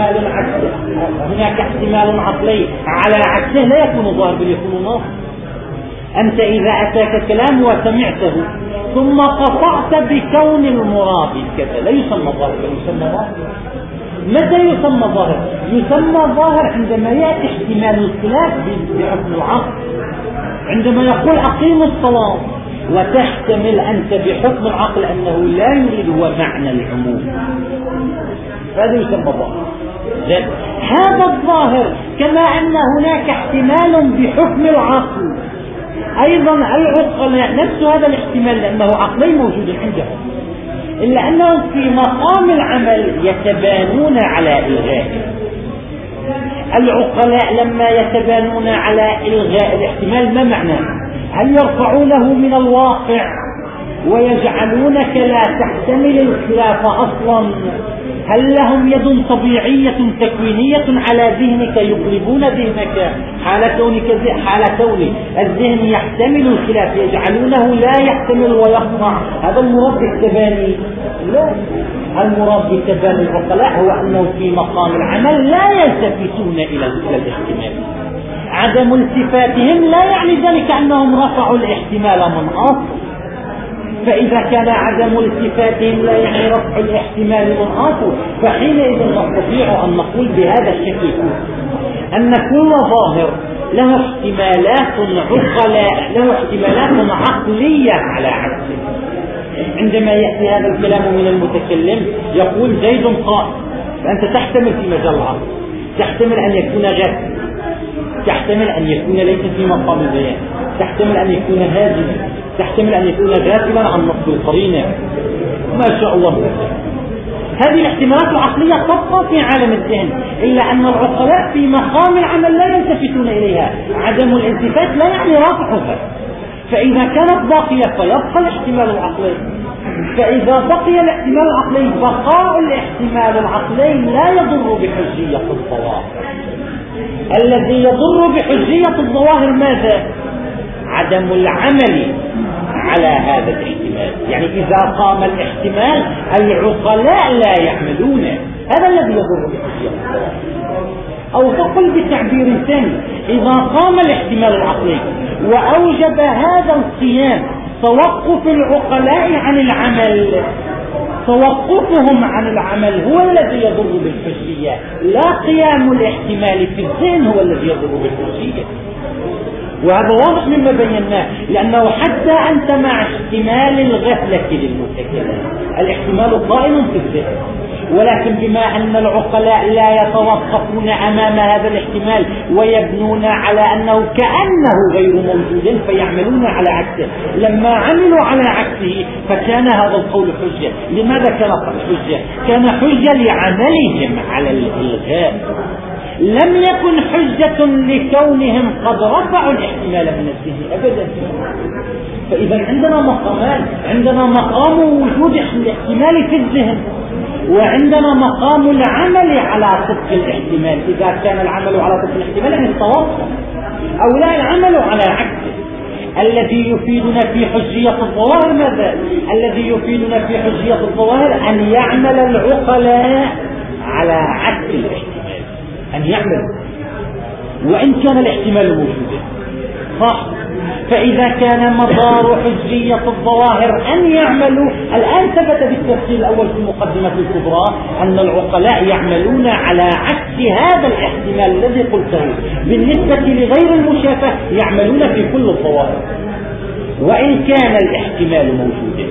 احتمال عقلي على عكسه لا يكون ظاهر بل يكون ناصر. أنت إذا أتاك كلام وسمعته ثم قطعت بكون المراد كذا لا يسمى ظاهر بل يسمى ظاهر. متى يسمى ظاهر؟ يسمى ظاهر عندما يأتي احتمال الخلاف بحكم العقل. عندما يقول أقيم الصلاة وتحتمل أنت بحكم العقل أنه لا يريد هو معنى العموم، هذا يسمى ظاهر. هذا الظاهر كما أن هناك احتمال بحكم العقل أيضا العقلاء نفس هذا الاحتمال لأنه عقلي موجود عندهم، إلا أنهم في مقام العمل يتبانون على إلغائه. العقلاء لما يتبانون على إلغاء الاحتمال ما معناه؟ هل يرفعونه من الواقع ويجعلونك لا تحتمل الخلاف أصلا. هل لهم يد طبيعية تكوينية على ذهنك يقلبون ذهنك حال كون الذهن يحتمل الخلاف يجعلونه لا يحتمل ويقطع؟ هذا المراد بالتباني؟ لا، المراد بالتباني العقلاء هو أنه في مقام العمل لا يلتفتون إلى الاحتمال. عدم التفاتهم لا يعني ذلك أنهم رفعوا الاحتمال من أصل، فإذا كان عدم التفاتهم لا يعني رفع الاحتمال من أصل، فحينئذ نستطيع أن نقول بهذا الشكل أن كل ظاهر له احتمالات عقلية على عكسه. عندما يأتي هذا الكلام من المتكلم يقول زيد قائم، فأنت تحتمل في مجال العقل، تحتمل أن يكون غافل، تحتمل أن يكون ليس في مقام البيان، تحتمل أن يكون هاجما، تحتمل أن يكون غافلا عن نصب القرينة، ما شاء الله. هذه الاحتمالات العقلية تبقى في عالم الذهن، إلا أن العقلاء في مقام العمل لا يلتفتون إليها. عدم الالتفات لا يعني رفعها، فإذا كانت باقية فيبقى الاحتمال العقلي، فإذا بقي الاحتمال العقلي بقاء الاحتمال العقلي لا يضر بحجية الظواهر. الذي يضر بحجية الظواهر ماذا؟ عدم العمل على هذا الاحتمال. يعني إذا قام الاحتمال العقلاء لا يعملون، هذا الذي يضر بحجية الظواهر. أو تقل بتعبير ثاني، إذا قام الاحتمال العقلي وأوجب هذا القيام توقف العقلاء عن العمل، توقفهم عن العمل هو الذي يضر بالحجية، لا قيام الاحتمال في الذهن هو الذي يضر بالحجية. وهذا واضح مما بيناه، لأنه حتى أنت مع احتمال الغفلة للمتكلم الاحتمال قائم في الذهن، ولكن بما أن العقلاء لا يتوقفون أمام هذا الاحتمال ويبنون على أنه كأنه غير موجود فيعملون على عكسه، لما عملوا على عكسه فكان هذا القول حجة. لماذا كان حجة؟ كان حجة لعملهم على الإلغاء، لم يكن حجة لكونهم قد رفعوا الاحتمال من الذهن أبدا. فإذا عندنا مقامان، عندنا مقام وجود الاحتمال في الذهن، وعندنا مقام العمل على صدق الاحتمال. إذا كان العمل على صدق الاحتمال يعني توقف، أو لا العمل على عكسه. الذي يفيدنا في حجية الظواهر ماذا؟ الذي يفيدنا في حجية الظواهر أن يعمل العقلاء على عكس الاحتمال، أن يعمل وإن كان الاحتمال موجودا، صح؟ فإذا كان مدار حجية الظواهر أن يعملوا، الآن ثبت بالتفصيل الأول في المقدمة الكبرى أن العقلاء يعملون على عكس هذا الاحتمال الذي قلته. بالنسبة لغير المشافة يعملون في كل الظواهر وإن كان الاحتمال موجودا.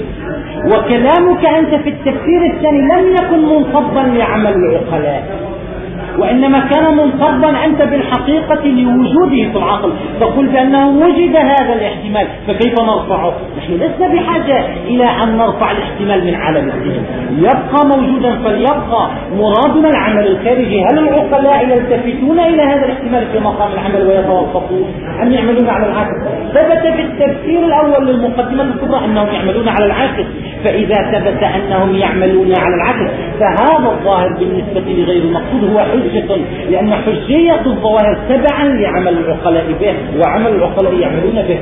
وكلامك أنت في التفسير الثاني لم يكن منصبا لعمل العقلاء، وإنما كان منصبا أنت بالحقيقة لوجوده في العقل، تقول بأنه وجد هذا الاحتمال فكيف نرفعه؟ نحن لسنا بحاجة إلى أن نرفع الاحتمال من عالم الذهن، يبقى موجودا فليبقى. مرادنا العمل الخارجي. هل العقلاء يلتفتون إلى هذا الاحتمال في مقام العمل ويتوقفون أم يعملون على العكس؟ ثبت في التفسير الأول للمقدمة الكبرى أنهم يعملون على العكس. فإذا ثبت أنهم يعملون على العكس فهذا الظاهر بالنسبة لغير المقصود هو حجة، لأن حجية الظواهر تبعا لعمل العقلاء به، وعمل العقلاء يعملون به.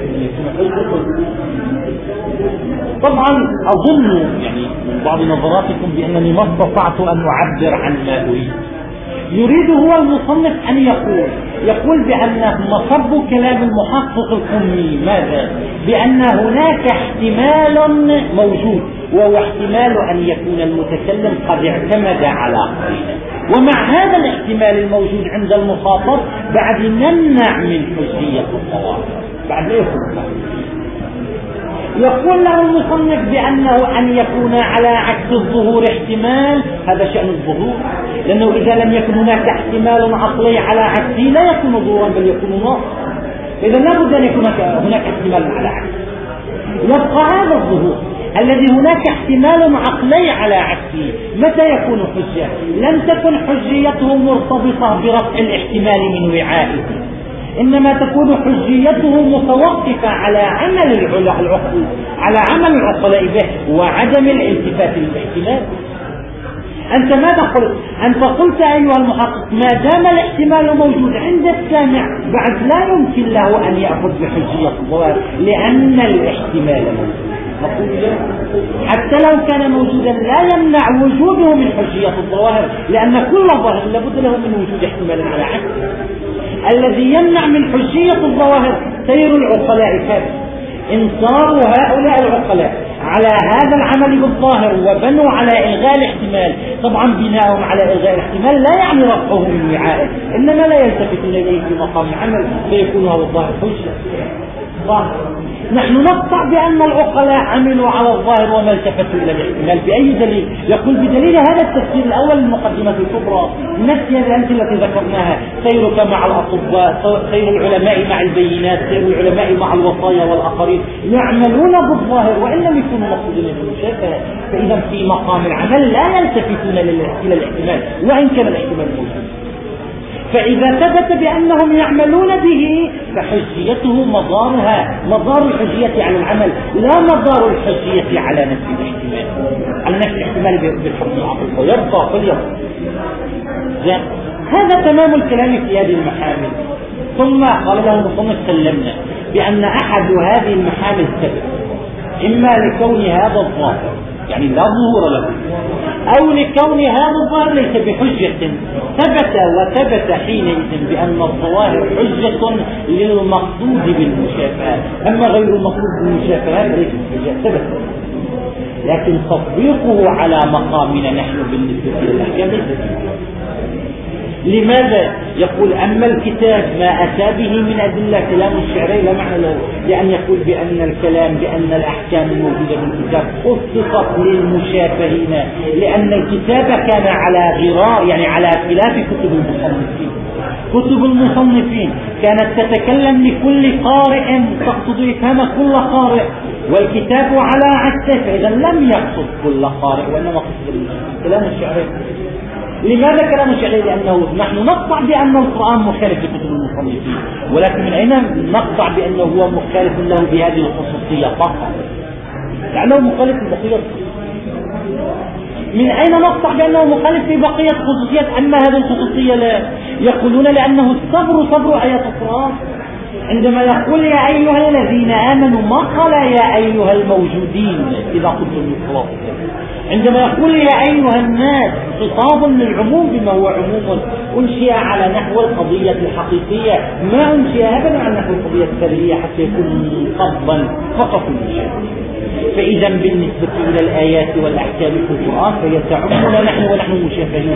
طبعا أظن يعني من بعض نظراتكم بأنني ما استطعت أن أعبر عن ما أريد. يريد هو المصنف أن يقول بأن مصب كلام المحقق القمي ماذا؟ بأن هناك احتمال موجود، وهو احتمال أن يكون المتكلم قد اعتمد على قرينة، ومع هذا الاحتمال الموجود عند المخاطب بعد نمنع من حجية الظواهر. بعد ايه يقول له المصنف بأنه أن يكون على عكس الظهور احتمال، هذا شأن الظهور، لأنه إذا لم يكن هناك احتمال عقلي على عكسه لا يكون ظهورا بل يكون ناقصا. إذا لا بد أن يكون هناك احتمال على عكسه. يبقى هذا الظهور الذي هناك احتمال عقلي على عكسه متى يكون حجة؟ لم تكن حجيته مرتبطة برفع الاحتمال من وعائه، إنما تكون حجيته متوقفة على عمل العقلاء به وعدم الالتفات للاحتمال. أنت ماذا قلت؟ أنت قلت أيها المحقق ما دام الاحتمال موجود عند السامع بعد لا يمكن له أن يأخذ بحجية الظواهر لأن الاحتمال موجود. حتى لو كان موجودا لا يمنع وجوده من حجية الظواهر، لأن كل ظاهر لابد له من وجود احتمال على عكسه. الذي يمنع من حجية الظواهر سير العقلاء كذا. إن صاروا هؤلاء العقلاء على هذا العمل بالظاهر وبنوا على إلغاء الاحتمال، طبعا بناؤهم على إلغاء الاحتمال لا يعني رفعه من وعائه، إنما لا يلتفتون إليه في مقام العمل فيكون هذا الظاهر حجة. نحن نقطع بأن العقلاء عملوا على الظاهر وما التفتوا إلى الاحتمال. بأي دليل؟ يقول بدليل هذا التفسير الأول المقدمة الكبرى، نفس الأمثلة التي ذكرناها: سيرك مع الأطباء، سير العلماء مع البينات، سير العلماء مع الوصايا والآخرين، يعملون بالظاهر وإن لم يكونوا مقصودين بالمشافهة. فإذا في مقام العمل لا يلتفتون إلى الاحتمال وإن كان الاحتمال موجود. فإذا ثبت بأنهم يعملون به فحجيته مدار الحجية على العمل لا مدار الحجية على نفس الاحتمال، على نفس الاحتمال بالحكم العقل ويبقى في اليوم. هذا تمام الكلام في هذه المحامل. ثم قال له المصنف: سلمنا بأن أحد هذه المحامل ثبت، إما لكون هذا الظاهر يعني لا ظهور له، أو لكون هذا الظاهر ليس بحجة. وثبت حينئذ بأن الظواهر حجة للمقصود بالمشافهة، أما غير المقصود بالمشافهة فليس بحجة. ثبت، لكن تطبيقه على مقامنا نحن بالنسبة للأحكام ليس بحجة. لماذا؟ يقول: أما الكتاب ما أتى به من أدلة كلام الشعري لا معنى له، لأن يقول بأن الكلام بأن الأحكام الموجودة في الكتاب خصصت للمشافهين، لأن الكتاب كان على غرار يعني على خلاف كتب المصنفين. كتب المصنفين كانت تتكلم لكل قارئ، تقصد إفهام كل قارئ، والكتاب على عكسه، فإذا لم يقصد كل قارئ وإنما قصد كلام الشعري. لماذا كلام الشعري؟ لأنه نحن نقطع بأن القرآن مخالف لكتب المصنفين، ولكن من أين نقطع بأنه هو مخالف له بهذه الخصوصية فقط؟ لأنه مخالف لبقية. من أين نقطع بأنه مخالف في بقية خصوصيات أما هذه الخصوصية لا؟ يقولون لأنه الصبر صبر آيات القرآن. عندما يقول يا أيها الذين آمنوا ما قال يا أيها الموجودين إذا قلتم بالصلاة. عندما يقول يا أيها الناس خطاب للعموم بما هو عموم أنشئ على نحو القضية الحقيقية، ما أنشئ أبدا على نحو القضية السرية حتى يكون منقضا فقط الشيء. فإذا بالنسبة إلى الآيات والأحكام في القرآن فهي تعمنا نحن ونحن مشافهين.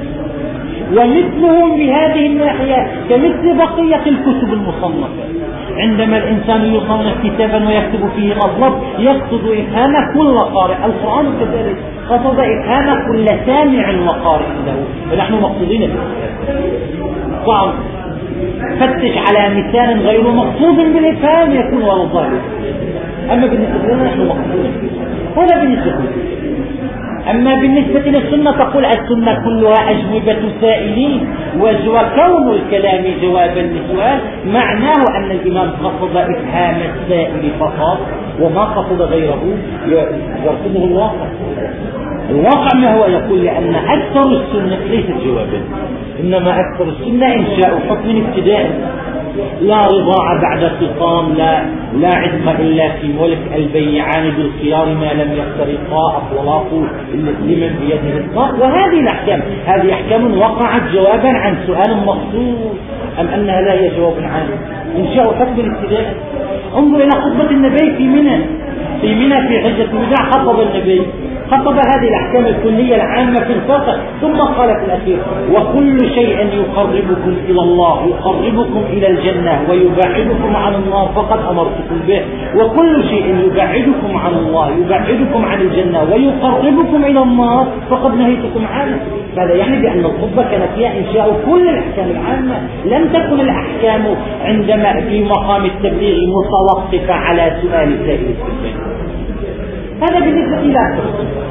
ومثلهم بهذه الناحية كمثل بقية الكتب المصنفة. عندما الإنسان يصنف كتابا ويكتب فيه مطلب يقصد إفهام كل قارئ، القرآن كذلك قصد إفهام كل سامع وقارئ له، فنحن مقصودين بالإفهام. فتش على مثال غير مقصود بالإفهام يكون هو الظاهر. أما بالنسبة لنا نحن مقصودين هذا بالنسبة لنا. أما بالنسبة للسنة تقول السنة كلها أجوبة سائلين، وكون الكلام جوابا لسؤال معناه أن الإمام قصد إفهام السائل فقط وما قصد غيره يرسمه الواقع. الواقع ما هو؟ يقول لأن أكثر السنة ليست جوابا، إنما أكثر السنة إنشاء حكم ابتدائي، لا رضاع بعد خصام، لا عتق إلا في ملك، البيعان بالخيار ما لم يفترقا، الطلاق لمن بيده الطلاق. وهذه الأحكام هذه أحكام وقعت جوابا عن سؤال مقصود أم أنها لا هي جواب عام؟ إنشاء حكم ابتدائي. انظر إلى خطبة النبي في منى في حجة الوداع. خطب النبي خطب هذه الأحكام الكلية العامة في الفقه، ثم قال في الأخير: وكل شيء يقربكم إلى الله يقربكم إلى الجنة ويبعدكم عن النار فقد أمرتكم به، وكل شيء يبعدكم عن الله يبعدكم عن الجنة ويقربكم إلى النار فقد نهيتكم عنه. هذا يعني بأن الخطبة كانت فيها إنشاء كل الأحكام العامة، لم تكن الأحكام عندما في مقام التبليغ متوقفة على سؤال سائل السؤال. هذا بالنسبة إلى السنة.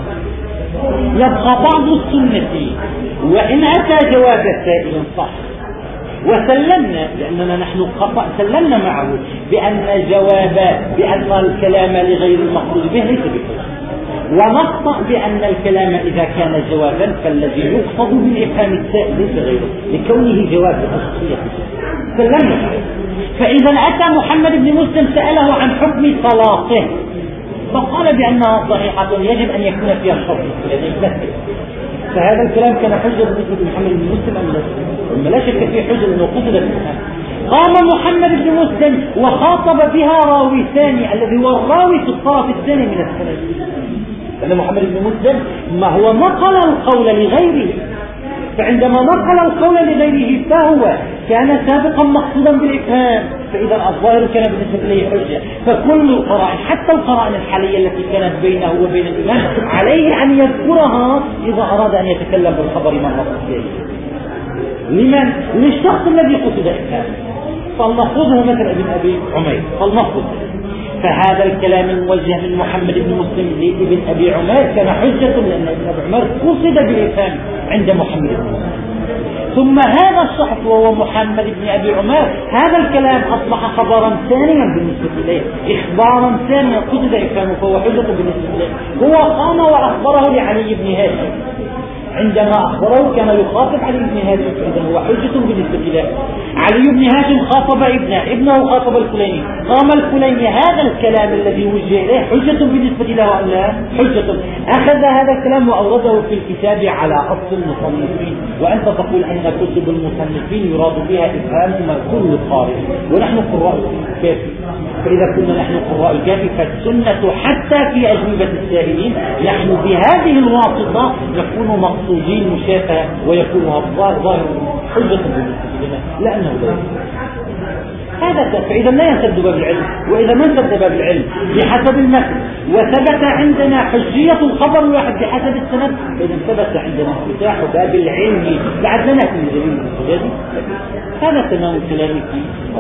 يبقى بعض السنة وإن أتى جواب السائل صح، وسلمنا لأننا نحن سلمنا معه بأن الكلام لغير المقصود به ليس بحجة، ونخطأ بأن الكلام إذا كان جوابا فالذي يقصد بالإفهام السائل ليس غيره لكونه جواب بخصوصية. سلمنا. فإذا أتى محمد بن مسلم سأله عن حكم صلاته فقال بأنها صحيحة يجب أن يكون فيها الشرط الفلاني، فهذا الكلام كان حجة بالنسبة لمحمد بن مسلم أم لا شك فيه حجة أنه قصد. قام محمد بن مسلم وخاطب بها راوي ثاني الذي هو الراوي في الطرف الثاني من السند، لأن محمد بن مسلم ما هو نقل القول لغيره، فعندما نقل القول لغيره فهو كان سابقا مقصودا بالإفهام، فإذا الظاهر كان بالنسبة إليه حجة. فكل القرائن حتى القرائن الحالية التي كانت بينه وبين الإمام عليه أن يذكرها إذا أراد أن يتكلم بالخبر مرة ثانية. لمن؟ للشخص الذي قصد إفهامه. فلنأخذه مثل ابن أبي عمير فلنأخذ، فهذا الكلام الموجه من محمد بن مسلم لابن أبي عمير كان حجة لأن ابن أبي عمير قصد بالإفهام عند محمد بن مسلم. ثم هذا الشخص وهو محمد بن أبي عمير هذا الكلام أصبح خبرا ثانيا بالنسبة إليه، إخبارا ثانيا قصد إفهامه فهو حجة بالنسبة إليه. هو قام وأخبره لعلي بن هاشم، عندما أخبره كان يخاطب علي بن هاشم، فإذا هو حجة بالنسبة إليه. علي بن هاشم خاطب ابنه خاطب الكليني، قام الكليني هذا الكلام الذي وجه إليه حجة بالنسبة له أم لا؟ حجة. أخذ هذا الكلام وأورده في الكتاب على أصل المصنفين، وأنت تقول أن كتب المصنفين يراد بها إفهام كل قارئ، ونحن قراء الكافي. فإذا كنا نحن قراء الكافي فالسنة حتى في أجوبة السائلين نحن بهذه الواسطة نكون مقصودين مشافهة ويكون الظاهر حجة بالنسبة لأنه لا هذا. فإذا لا ينسد باب العلم، وإذا ما انسد باب العلم بحسب المتن وثبت عندنا حجية الخبر الواحد بحسب السند، فإذا ثبت عندنا افتتاح باب العلم بعد لا نكون دليل الحجاج. هذا تمام كلامي في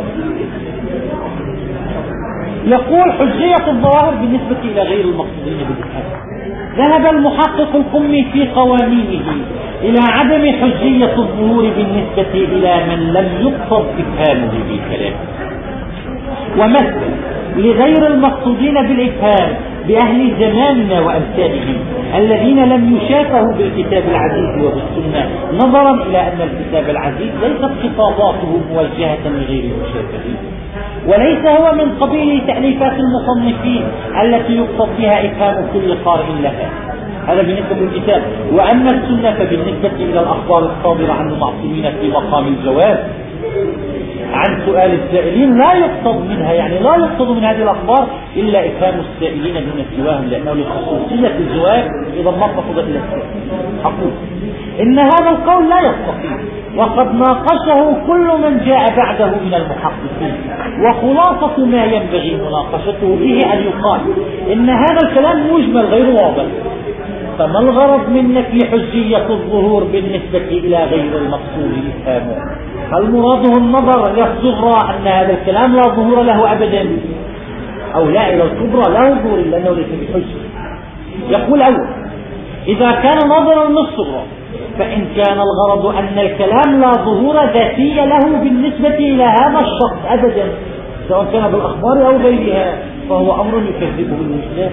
يقول حجية الظواهر بالنسبة إلى غير المقصودين بالإفهام. ذهب المحقق القمي في قوانينه إلى عدم حجية الظهور بالنسبة إلى من لم يقصد إفهامه بالكلام، ومثل لغير المقصودين بالإفهام بأهل زماننا وأمثالهم الذين لم يشافهوا بالكتاب العزيز وبالسنة، نظرا إلى أن الكتاب العزيز ليست خطاباته موجهة لغير المشافهين، وليس هو من قبيل تأليفات المصنفين التي يقصد بها إفهام كل قارئ لها. هذا بالنسبة للكتاب. وأما السنة فبالنسبة إلى الأخبار الصادرة عن المعصومين في مقام الجواب عن سؤال السائلين لا يقصد منها، يعني لا يقصد من هذه الأخبار إلا إفهام السائلين دون سواهم، لأنه لخصوصية الجواب إذا ما قصد إلى السائل. أقول إن هذا القول لا يستقيم، وقد ناقشه كل من جاء بعده من المحققين، وخلاصة ما ينبغي مناقشته به أن يقال إن هذا الكلام مجمل غير واضح، فما الغرض من نفي حجية الظهور بالنسبة إلى غير المقصود إفهامه؟ هل مراده النظر إلى الصغرى أن هذا الكلام لا ظهور له أبدا، أو لا إلى الكبرى لا ظهور لأنه ليس بحجة؟ يقول أول إذا كان نظرا للصغرى فإن كان الغرض أن الكلام لا ظهور ذاتي له بالنسبة إلى هذا الشخص أبدا سواء كان بالأخبار أو غيرها فهو أمر يكذبه الإسلام.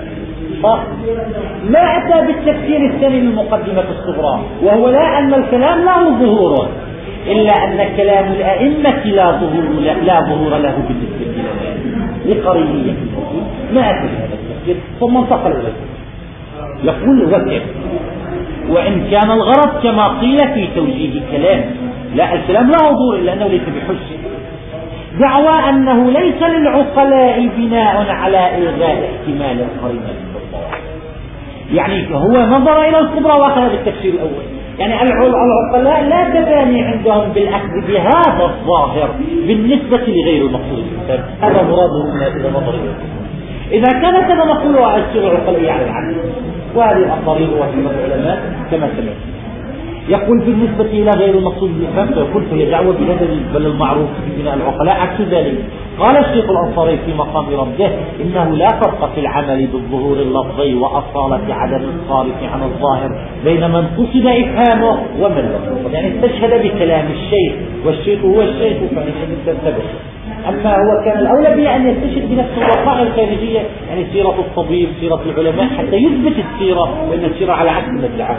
لا أتى بالتفسير الثاني للمقدمة الصغرى، وهو لا أن الكلام له ظهور إلا أن كلام الأئمة لا ظهور له بالنسبة لقرينية، ما أتى بهذا التفسير ثم انتقل إليه. يقول وكذا وإن كان الغرض كما قيل في توجيه كلام لا الكلام لا ظهور إلا أنه ليس بحجة، دعوى أنه ليس للعقلاء بناء على إلغاء احتمال القرينة بالظاهر، يعني هو نظر إلى الكبرى وأخذ بالتفسير الأول، يعني العقلاء لا تباني عندهم بالأخذ بهذا الظاهر بالنسبة لغير المقصود. هذا مراده من إذا نظر إلى إذا كان كذا نقول وأجسر العقلاء على العكس، وهذه الأقارير وحكمة العلماء كما سمعت. يقول بالنسبة إلى غير المقصود بالإفهام فيقول فهي دعوة بهذا بل المعروف في بناء العقلاء عكس ذلك، قال الشيخ الأنصاري في مقام رده إنه لا فرق في العمل بالظهور اللفظي وأصالة عدم الصارف عن الظاهر بين من قصد إفهامه ومن لم يقصد. يعني استشهد بكلام الشيخ، والشيخ هو الشيخ فإنه تنتبه. أما هو كان الأولى به أن يستشهد بنفسه الوقائع الخارجية، يعني سيرة الطبيب، سيرة العلماء، حتى يثبت السيرة، لأن السيرة على عكس ما ادعاه.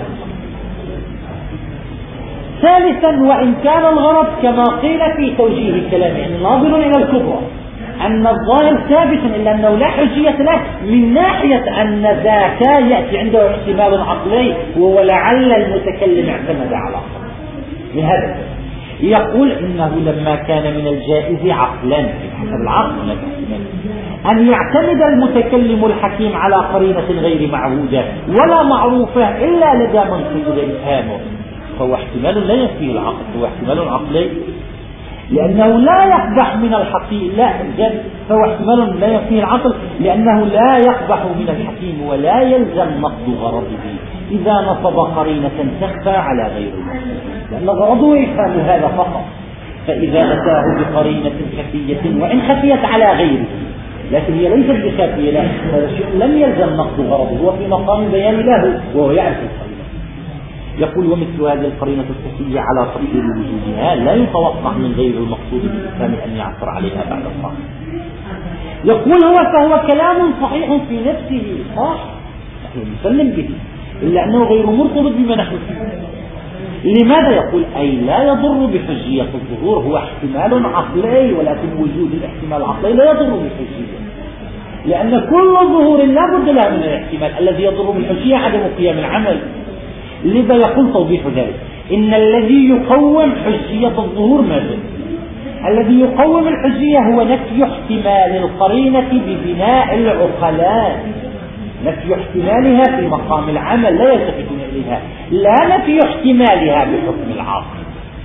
ثالثا، وإن كان الغرض كما قيل في توجيه كلامه، يعني ناظر إلى الكبرى، أن الظاهر ثابت إلا أنه لا حجية له من ناحية أن ذاك يأتي عنده احتمال عقلي وهو لعل المتكلم اعتمد على من هذا. يقول إنه لما كان من الجائز عقلا حسب العقل أن يعتمد المتكلم الحكيم على قرينة غير معهودة ولا معروفة إلا لدى من قصد إفهامه، فهو احتمال لا ينفيه العقل، هو احتمال عقلي، لأنه لا يقبح من الحكيم، لا جد، فهو احتمال لا ينفيه العقل، لأنه لا يقبح من الحكيم ولا يلزم نقض غرضه إذا نصب قرينة تخفى على غيره، لأن غرضه يفهم هذا فقط. فإذا أتاه بقرينة خفية وإن خفيت على غيره لكن هي ليست بخافية له، هذا الشيء لم يلزم نقض غرضه، هو في مقام بيان له وهو يعرف القرينة. يقول ومثل هذه القرينة الخفية على تقدير وجودها لا يتوقع من غير المقصود بالإسلام أن يعثر عليها بعد الصلاة. يقول فهو كلام صحيح في نفسه صح، نحن نسلم به، إلا أنه غير مرتبط بما نحن فيه. لماذا؟ يقول أي لا يضر بحجية الظهور، هو احتمال عقلي، ولكن وجود الاحتمال العقلي لا يضر بحجية، لأن كل ظهور لا بد له من الاحتمال. الذي يضر بالحجية عدم قيام العمل. لذا يقول توضيح ذلك إن الذي يقوم حجية الظهور ماذا؟ الذي يقوم الحجية هو نفي احتمال القرينة ببناء العقلاء، نفي احتمالها في مقام العمل لا يلتفتون إليها، لا نفي احتمالها بحكم العاقل،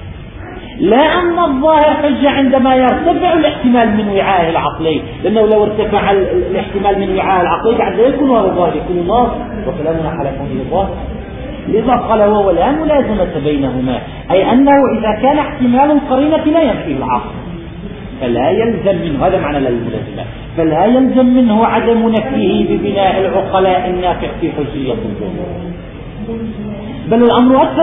لا أن الظاهر حجة عندما يرتفع الاحتمال من وعاء العقلي، لأنه لو ارتفع الاحتمال من وعاء العقلي بعد لا يكون هذا الظاهر، يكون ناص، وكلامنا على كونه الظاهر. لذا قال وهو لا ملازمة بينهما، أي أنه إذا كان احتمال القرينة لا ينفيه العقل فلا يلزم منه، هذا معنى الملازمة، فلا يلزم منه عدم نفيه ببناء العقلاء النافع في حجية الظهور. بل الأمر أكثر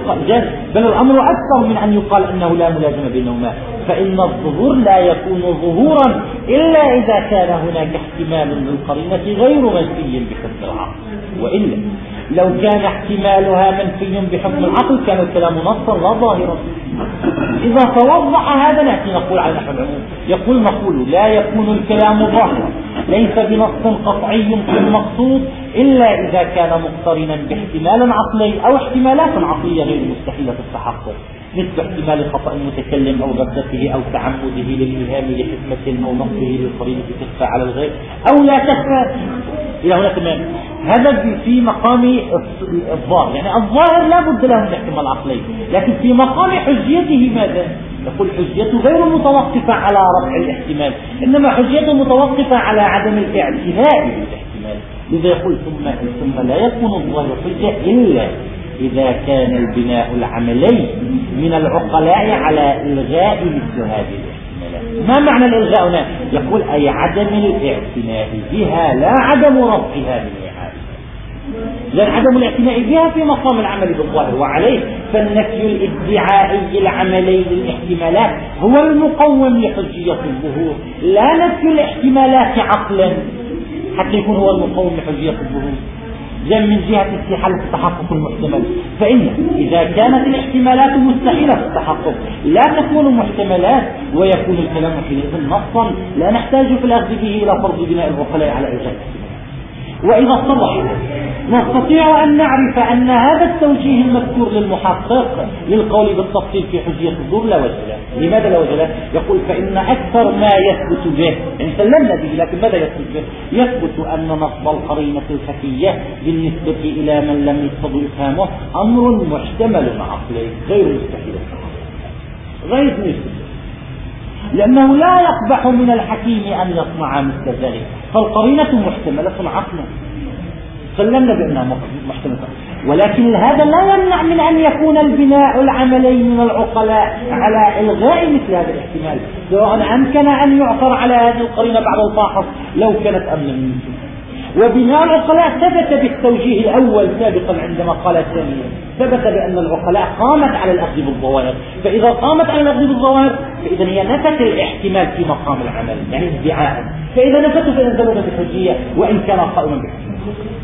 من أن يقال أنه لا ملازمة بينهما، فإن الظهور لا يكون ظهورا إلا إذا كان هناك احتمال للقرينة غير منفي بحكم العقل، وإلا لو كان احتمالها منفي بحكم العقل كان الكلام نصا لا ظاهرا. إذا توضح هذا نأتي نقول على نحو العموم، نقول لا يكون الكلام ظاهرا ليس بنص قطعي في المقصود إلا إذا كان مقترنا باحتمال عقلي أو احتمالات عقلية غير مستحيلة التحقق، مثل احتمال خطأ المتكلم أو غفلته أو تعمده للإلهام لحكمة أو نقصه للقرينة تخفى على الغير أو لا تخفى إلى هنا تمام. هذا في مقام الظاهر، يعني الظاهر لا بد له من احتمال عقلي، لكن في مقام حجيته ماذا؟ يقول حجيته غير متوقفة على رفع الاحتمال، إنما حجيته متوقفة على عدم الاعتناء بالاحتمال. لذا يقول ثم لا يكون الظاهر حجة إلا إذا كان البناء العملي من العقلاء على إلغاء مثل هذه الاحتمالات. ما معنى الإلغاء هنا؟ يقول أي عدم الاعتناء بها لا عدم رفعها من وعائها، لأن عدم الاعتناء بها في مقام العمل بالظاهر، وعليه فالنفي الادعائي العملي للاحتمالات هو المقوم لحجية الظهور، لا نفي الاحتمالات عقلا حتى يكون هو المقوم لحجية الظهور. من جهة استحالة التحقق المحتمل، فإن إذا كانت الاحتمالات مستحيلة التحقق لا تكون محتملات ويكون الكلام حينئذ نصا لا نحتاج في الأخذ به إلى فرض بناء العقلاء على إلغاء. وإذا اتضح نستطيع أن نعرف أن هذا التوجيه المذكور للمحقق للقول بالتفصيل في حجية الظهور لا وجه له. لماذا لا وجه له؟ يقول فإن أكثر ما يثبت به، إن سلمنا به، لكن ماذا يثبت به؟ يثبت أن نصب القرينة الخفية بالنسبة إلى من لم يقتض إفهامه أمر محتمل عقلي غير مستحيل، غير مستحيل، لأنه لا يقبح من الحكيم أن يصنع مثل ذلك، فالقرينة محتملة عقلا، سلمنا بأنها محتملة. ولكن هذا لا يمنع من أن يكون البناء العملي من العقلاء على إلغاء مثل هذا الاحتمال، سواء أمكن أن يعثر على هذه القرينة بعد الفاحص لو كانت أمنا منه. وبناء العقلاء ثبت بالتوجيه الأول سابقا عندما قال ثانيا، ثبت بأن العقلاء قامت على الأخذ بالظواهر، فإذا قامت على الأخذ بالظواهر فإذا هي نفت الاحتمال في مقام العمل، يعني ادعاء، فإذا نفته فإن ثبت بالحجية وإن كان قائما بالاحتمال.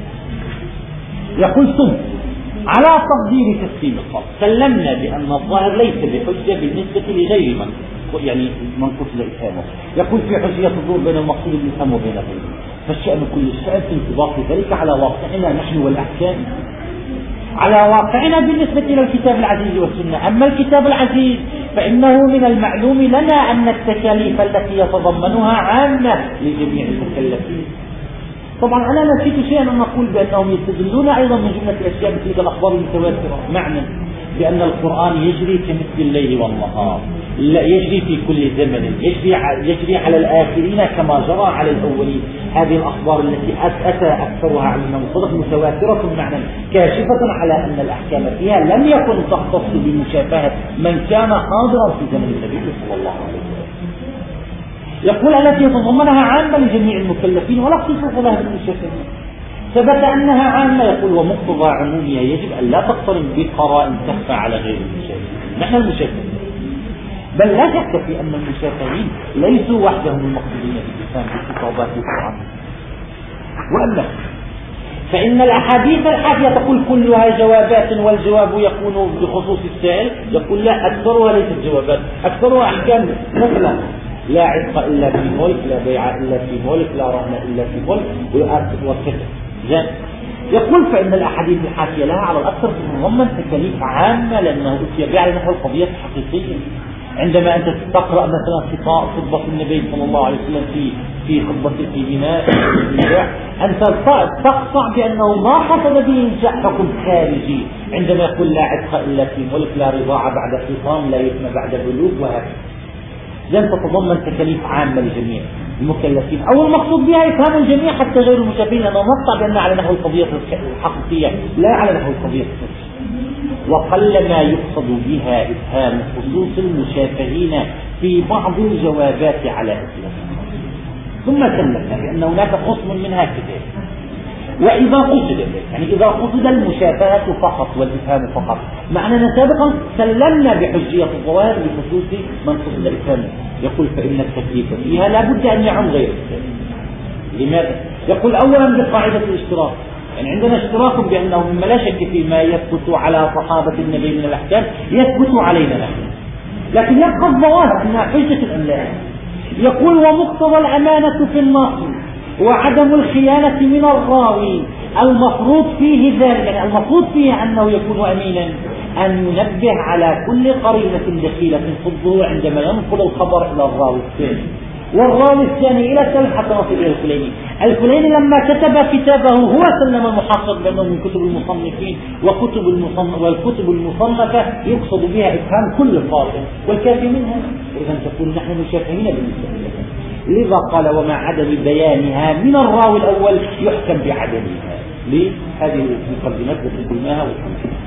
يقول ثم على تقدير تسليم القول سلمنا بأن الظاهر ليس بحجة بالنسبة لغير من يعني منقوص لإفهامه. يقول في حجية الظهور بين المقصود بالإفهام وبين غيره، فالشأن كل الشأن في انطباق ذلك على واقعنا نحن والأحكام، على واقعنا بالنسبة إلى الكتاب العزيز والسنة. أما الكتاب العزيز فإنه من المعلوم لنا أن التكاليف التي يتضمنها عامة لجميع المكلفين. طبعا أنا نسيت شيئا أن نقول بأنهم يستدلون أيضا من جملة الأشياء بتلك الأخبار المتواترة، معنى بأن القرآن يجري كمثل الليل والنهار، لا يجري في كل زمن، يجري على الآخرين كما جرى على الأولين. هذه الأخبار التي أتى أكثرها عن الإمام الصادق متواترة معنى كاشفة على أن الأحكام فيها لم يكن تختص بمشابهة من كان حاضرا في زمن النبي صلى الله عليه وسلم. يقول التي يتضمنها عامة لجميع المكلفين ولا خصوص لها بالمشافهين. ثبت أنها عامة، يقول ومقتضى عمومها يجب أن لا تقترن بقرائن تخفى على غير المشافهين. نحن المشافهين، بل لا شك في أن المشافهين ليسوا وحدهم المقصودين بالإسلام في خطابات القرآن. وأما فإن الأحاديث الحافية تقول كلها جوابات والجواب يكون بخصوص السائل، يقول لا، أكثرها ليست جوابات، أكثرها أحكام مطلقة، لا عتق إلا في ملك، لا بيع إلا في ملك، لا رهن إلا في ملك، وكذا. يقول فإن الأحاديث الحافية لها على الأكثر تتضمن تكاليف عامة لأنه أتي بها على نحو القضية الحقيقية. عندما أنت تقرأ مثلا خطبة النبي صلى الله عليه وسلم في خطبة في بناء أنت تقطع بأنه ما قصد به إنشاء حكم خارجي، عندما يقول لا عتق إلا في ملك، لا رضاعة بعد خصام، لا يتم بعد بلوغ، وهكذا. لن تتضمن تكاليف عامة لجميع المكلفين، أو المقصود بها إفهام الجميع حتى غير المشابهين، أنه نقطع بأن على نحو القضية الحقيقية لا على نحو القضية الخارجية. وقل ما يقصد بها إفهام خصوص المشافهين في بعض الجوابات على إطلاقها. ثم سلمنا بأن هناك قسم منها كذلك. وإذا قصد يعني إذا قصد المشافهة فقط والإفهام فقط، معنانا سابقا سلمنا بحجية الظواهر بخصوص من قصد الإفهام. يقول فإن التكليف فيها لا بد أن يعم غير الثاني. لماذا؟ يقول أولا بقاعدة الاشتراك، يعني عندنا اشتراك بأنه مما لا شك فيما يثبت على صحابة النبي من الأحكام يثبت علينا نحن، لكن يبقى الظواهر أنها حجة الأدلة. يقول ومقتضى الأمانة في النص وعدم الخيانة من الراوي المفروض فيه ذلك، يعني المفروض فيه أنه يكون أمينا، أن ينبه على كل قرينة دخيلة تنقضه عندما ينقل الخبر إلى الراوي الثاني، والراوي الثاني إلى الثالث حتى نصل إلى الكليني. الكليني لما كتب كتابه هو سلم المحقق بأنه من كتب المصنفين، والكتب المصنفة يقصد بها إفهام كل قارئ والكافي منها، إذا تكون نحن مشافهين بالنسبة لها. لذا قال ومع عدم بيانها من الراوي الأول يحكم بعدمها. لهذه المقدمات التي قلناها والحمد.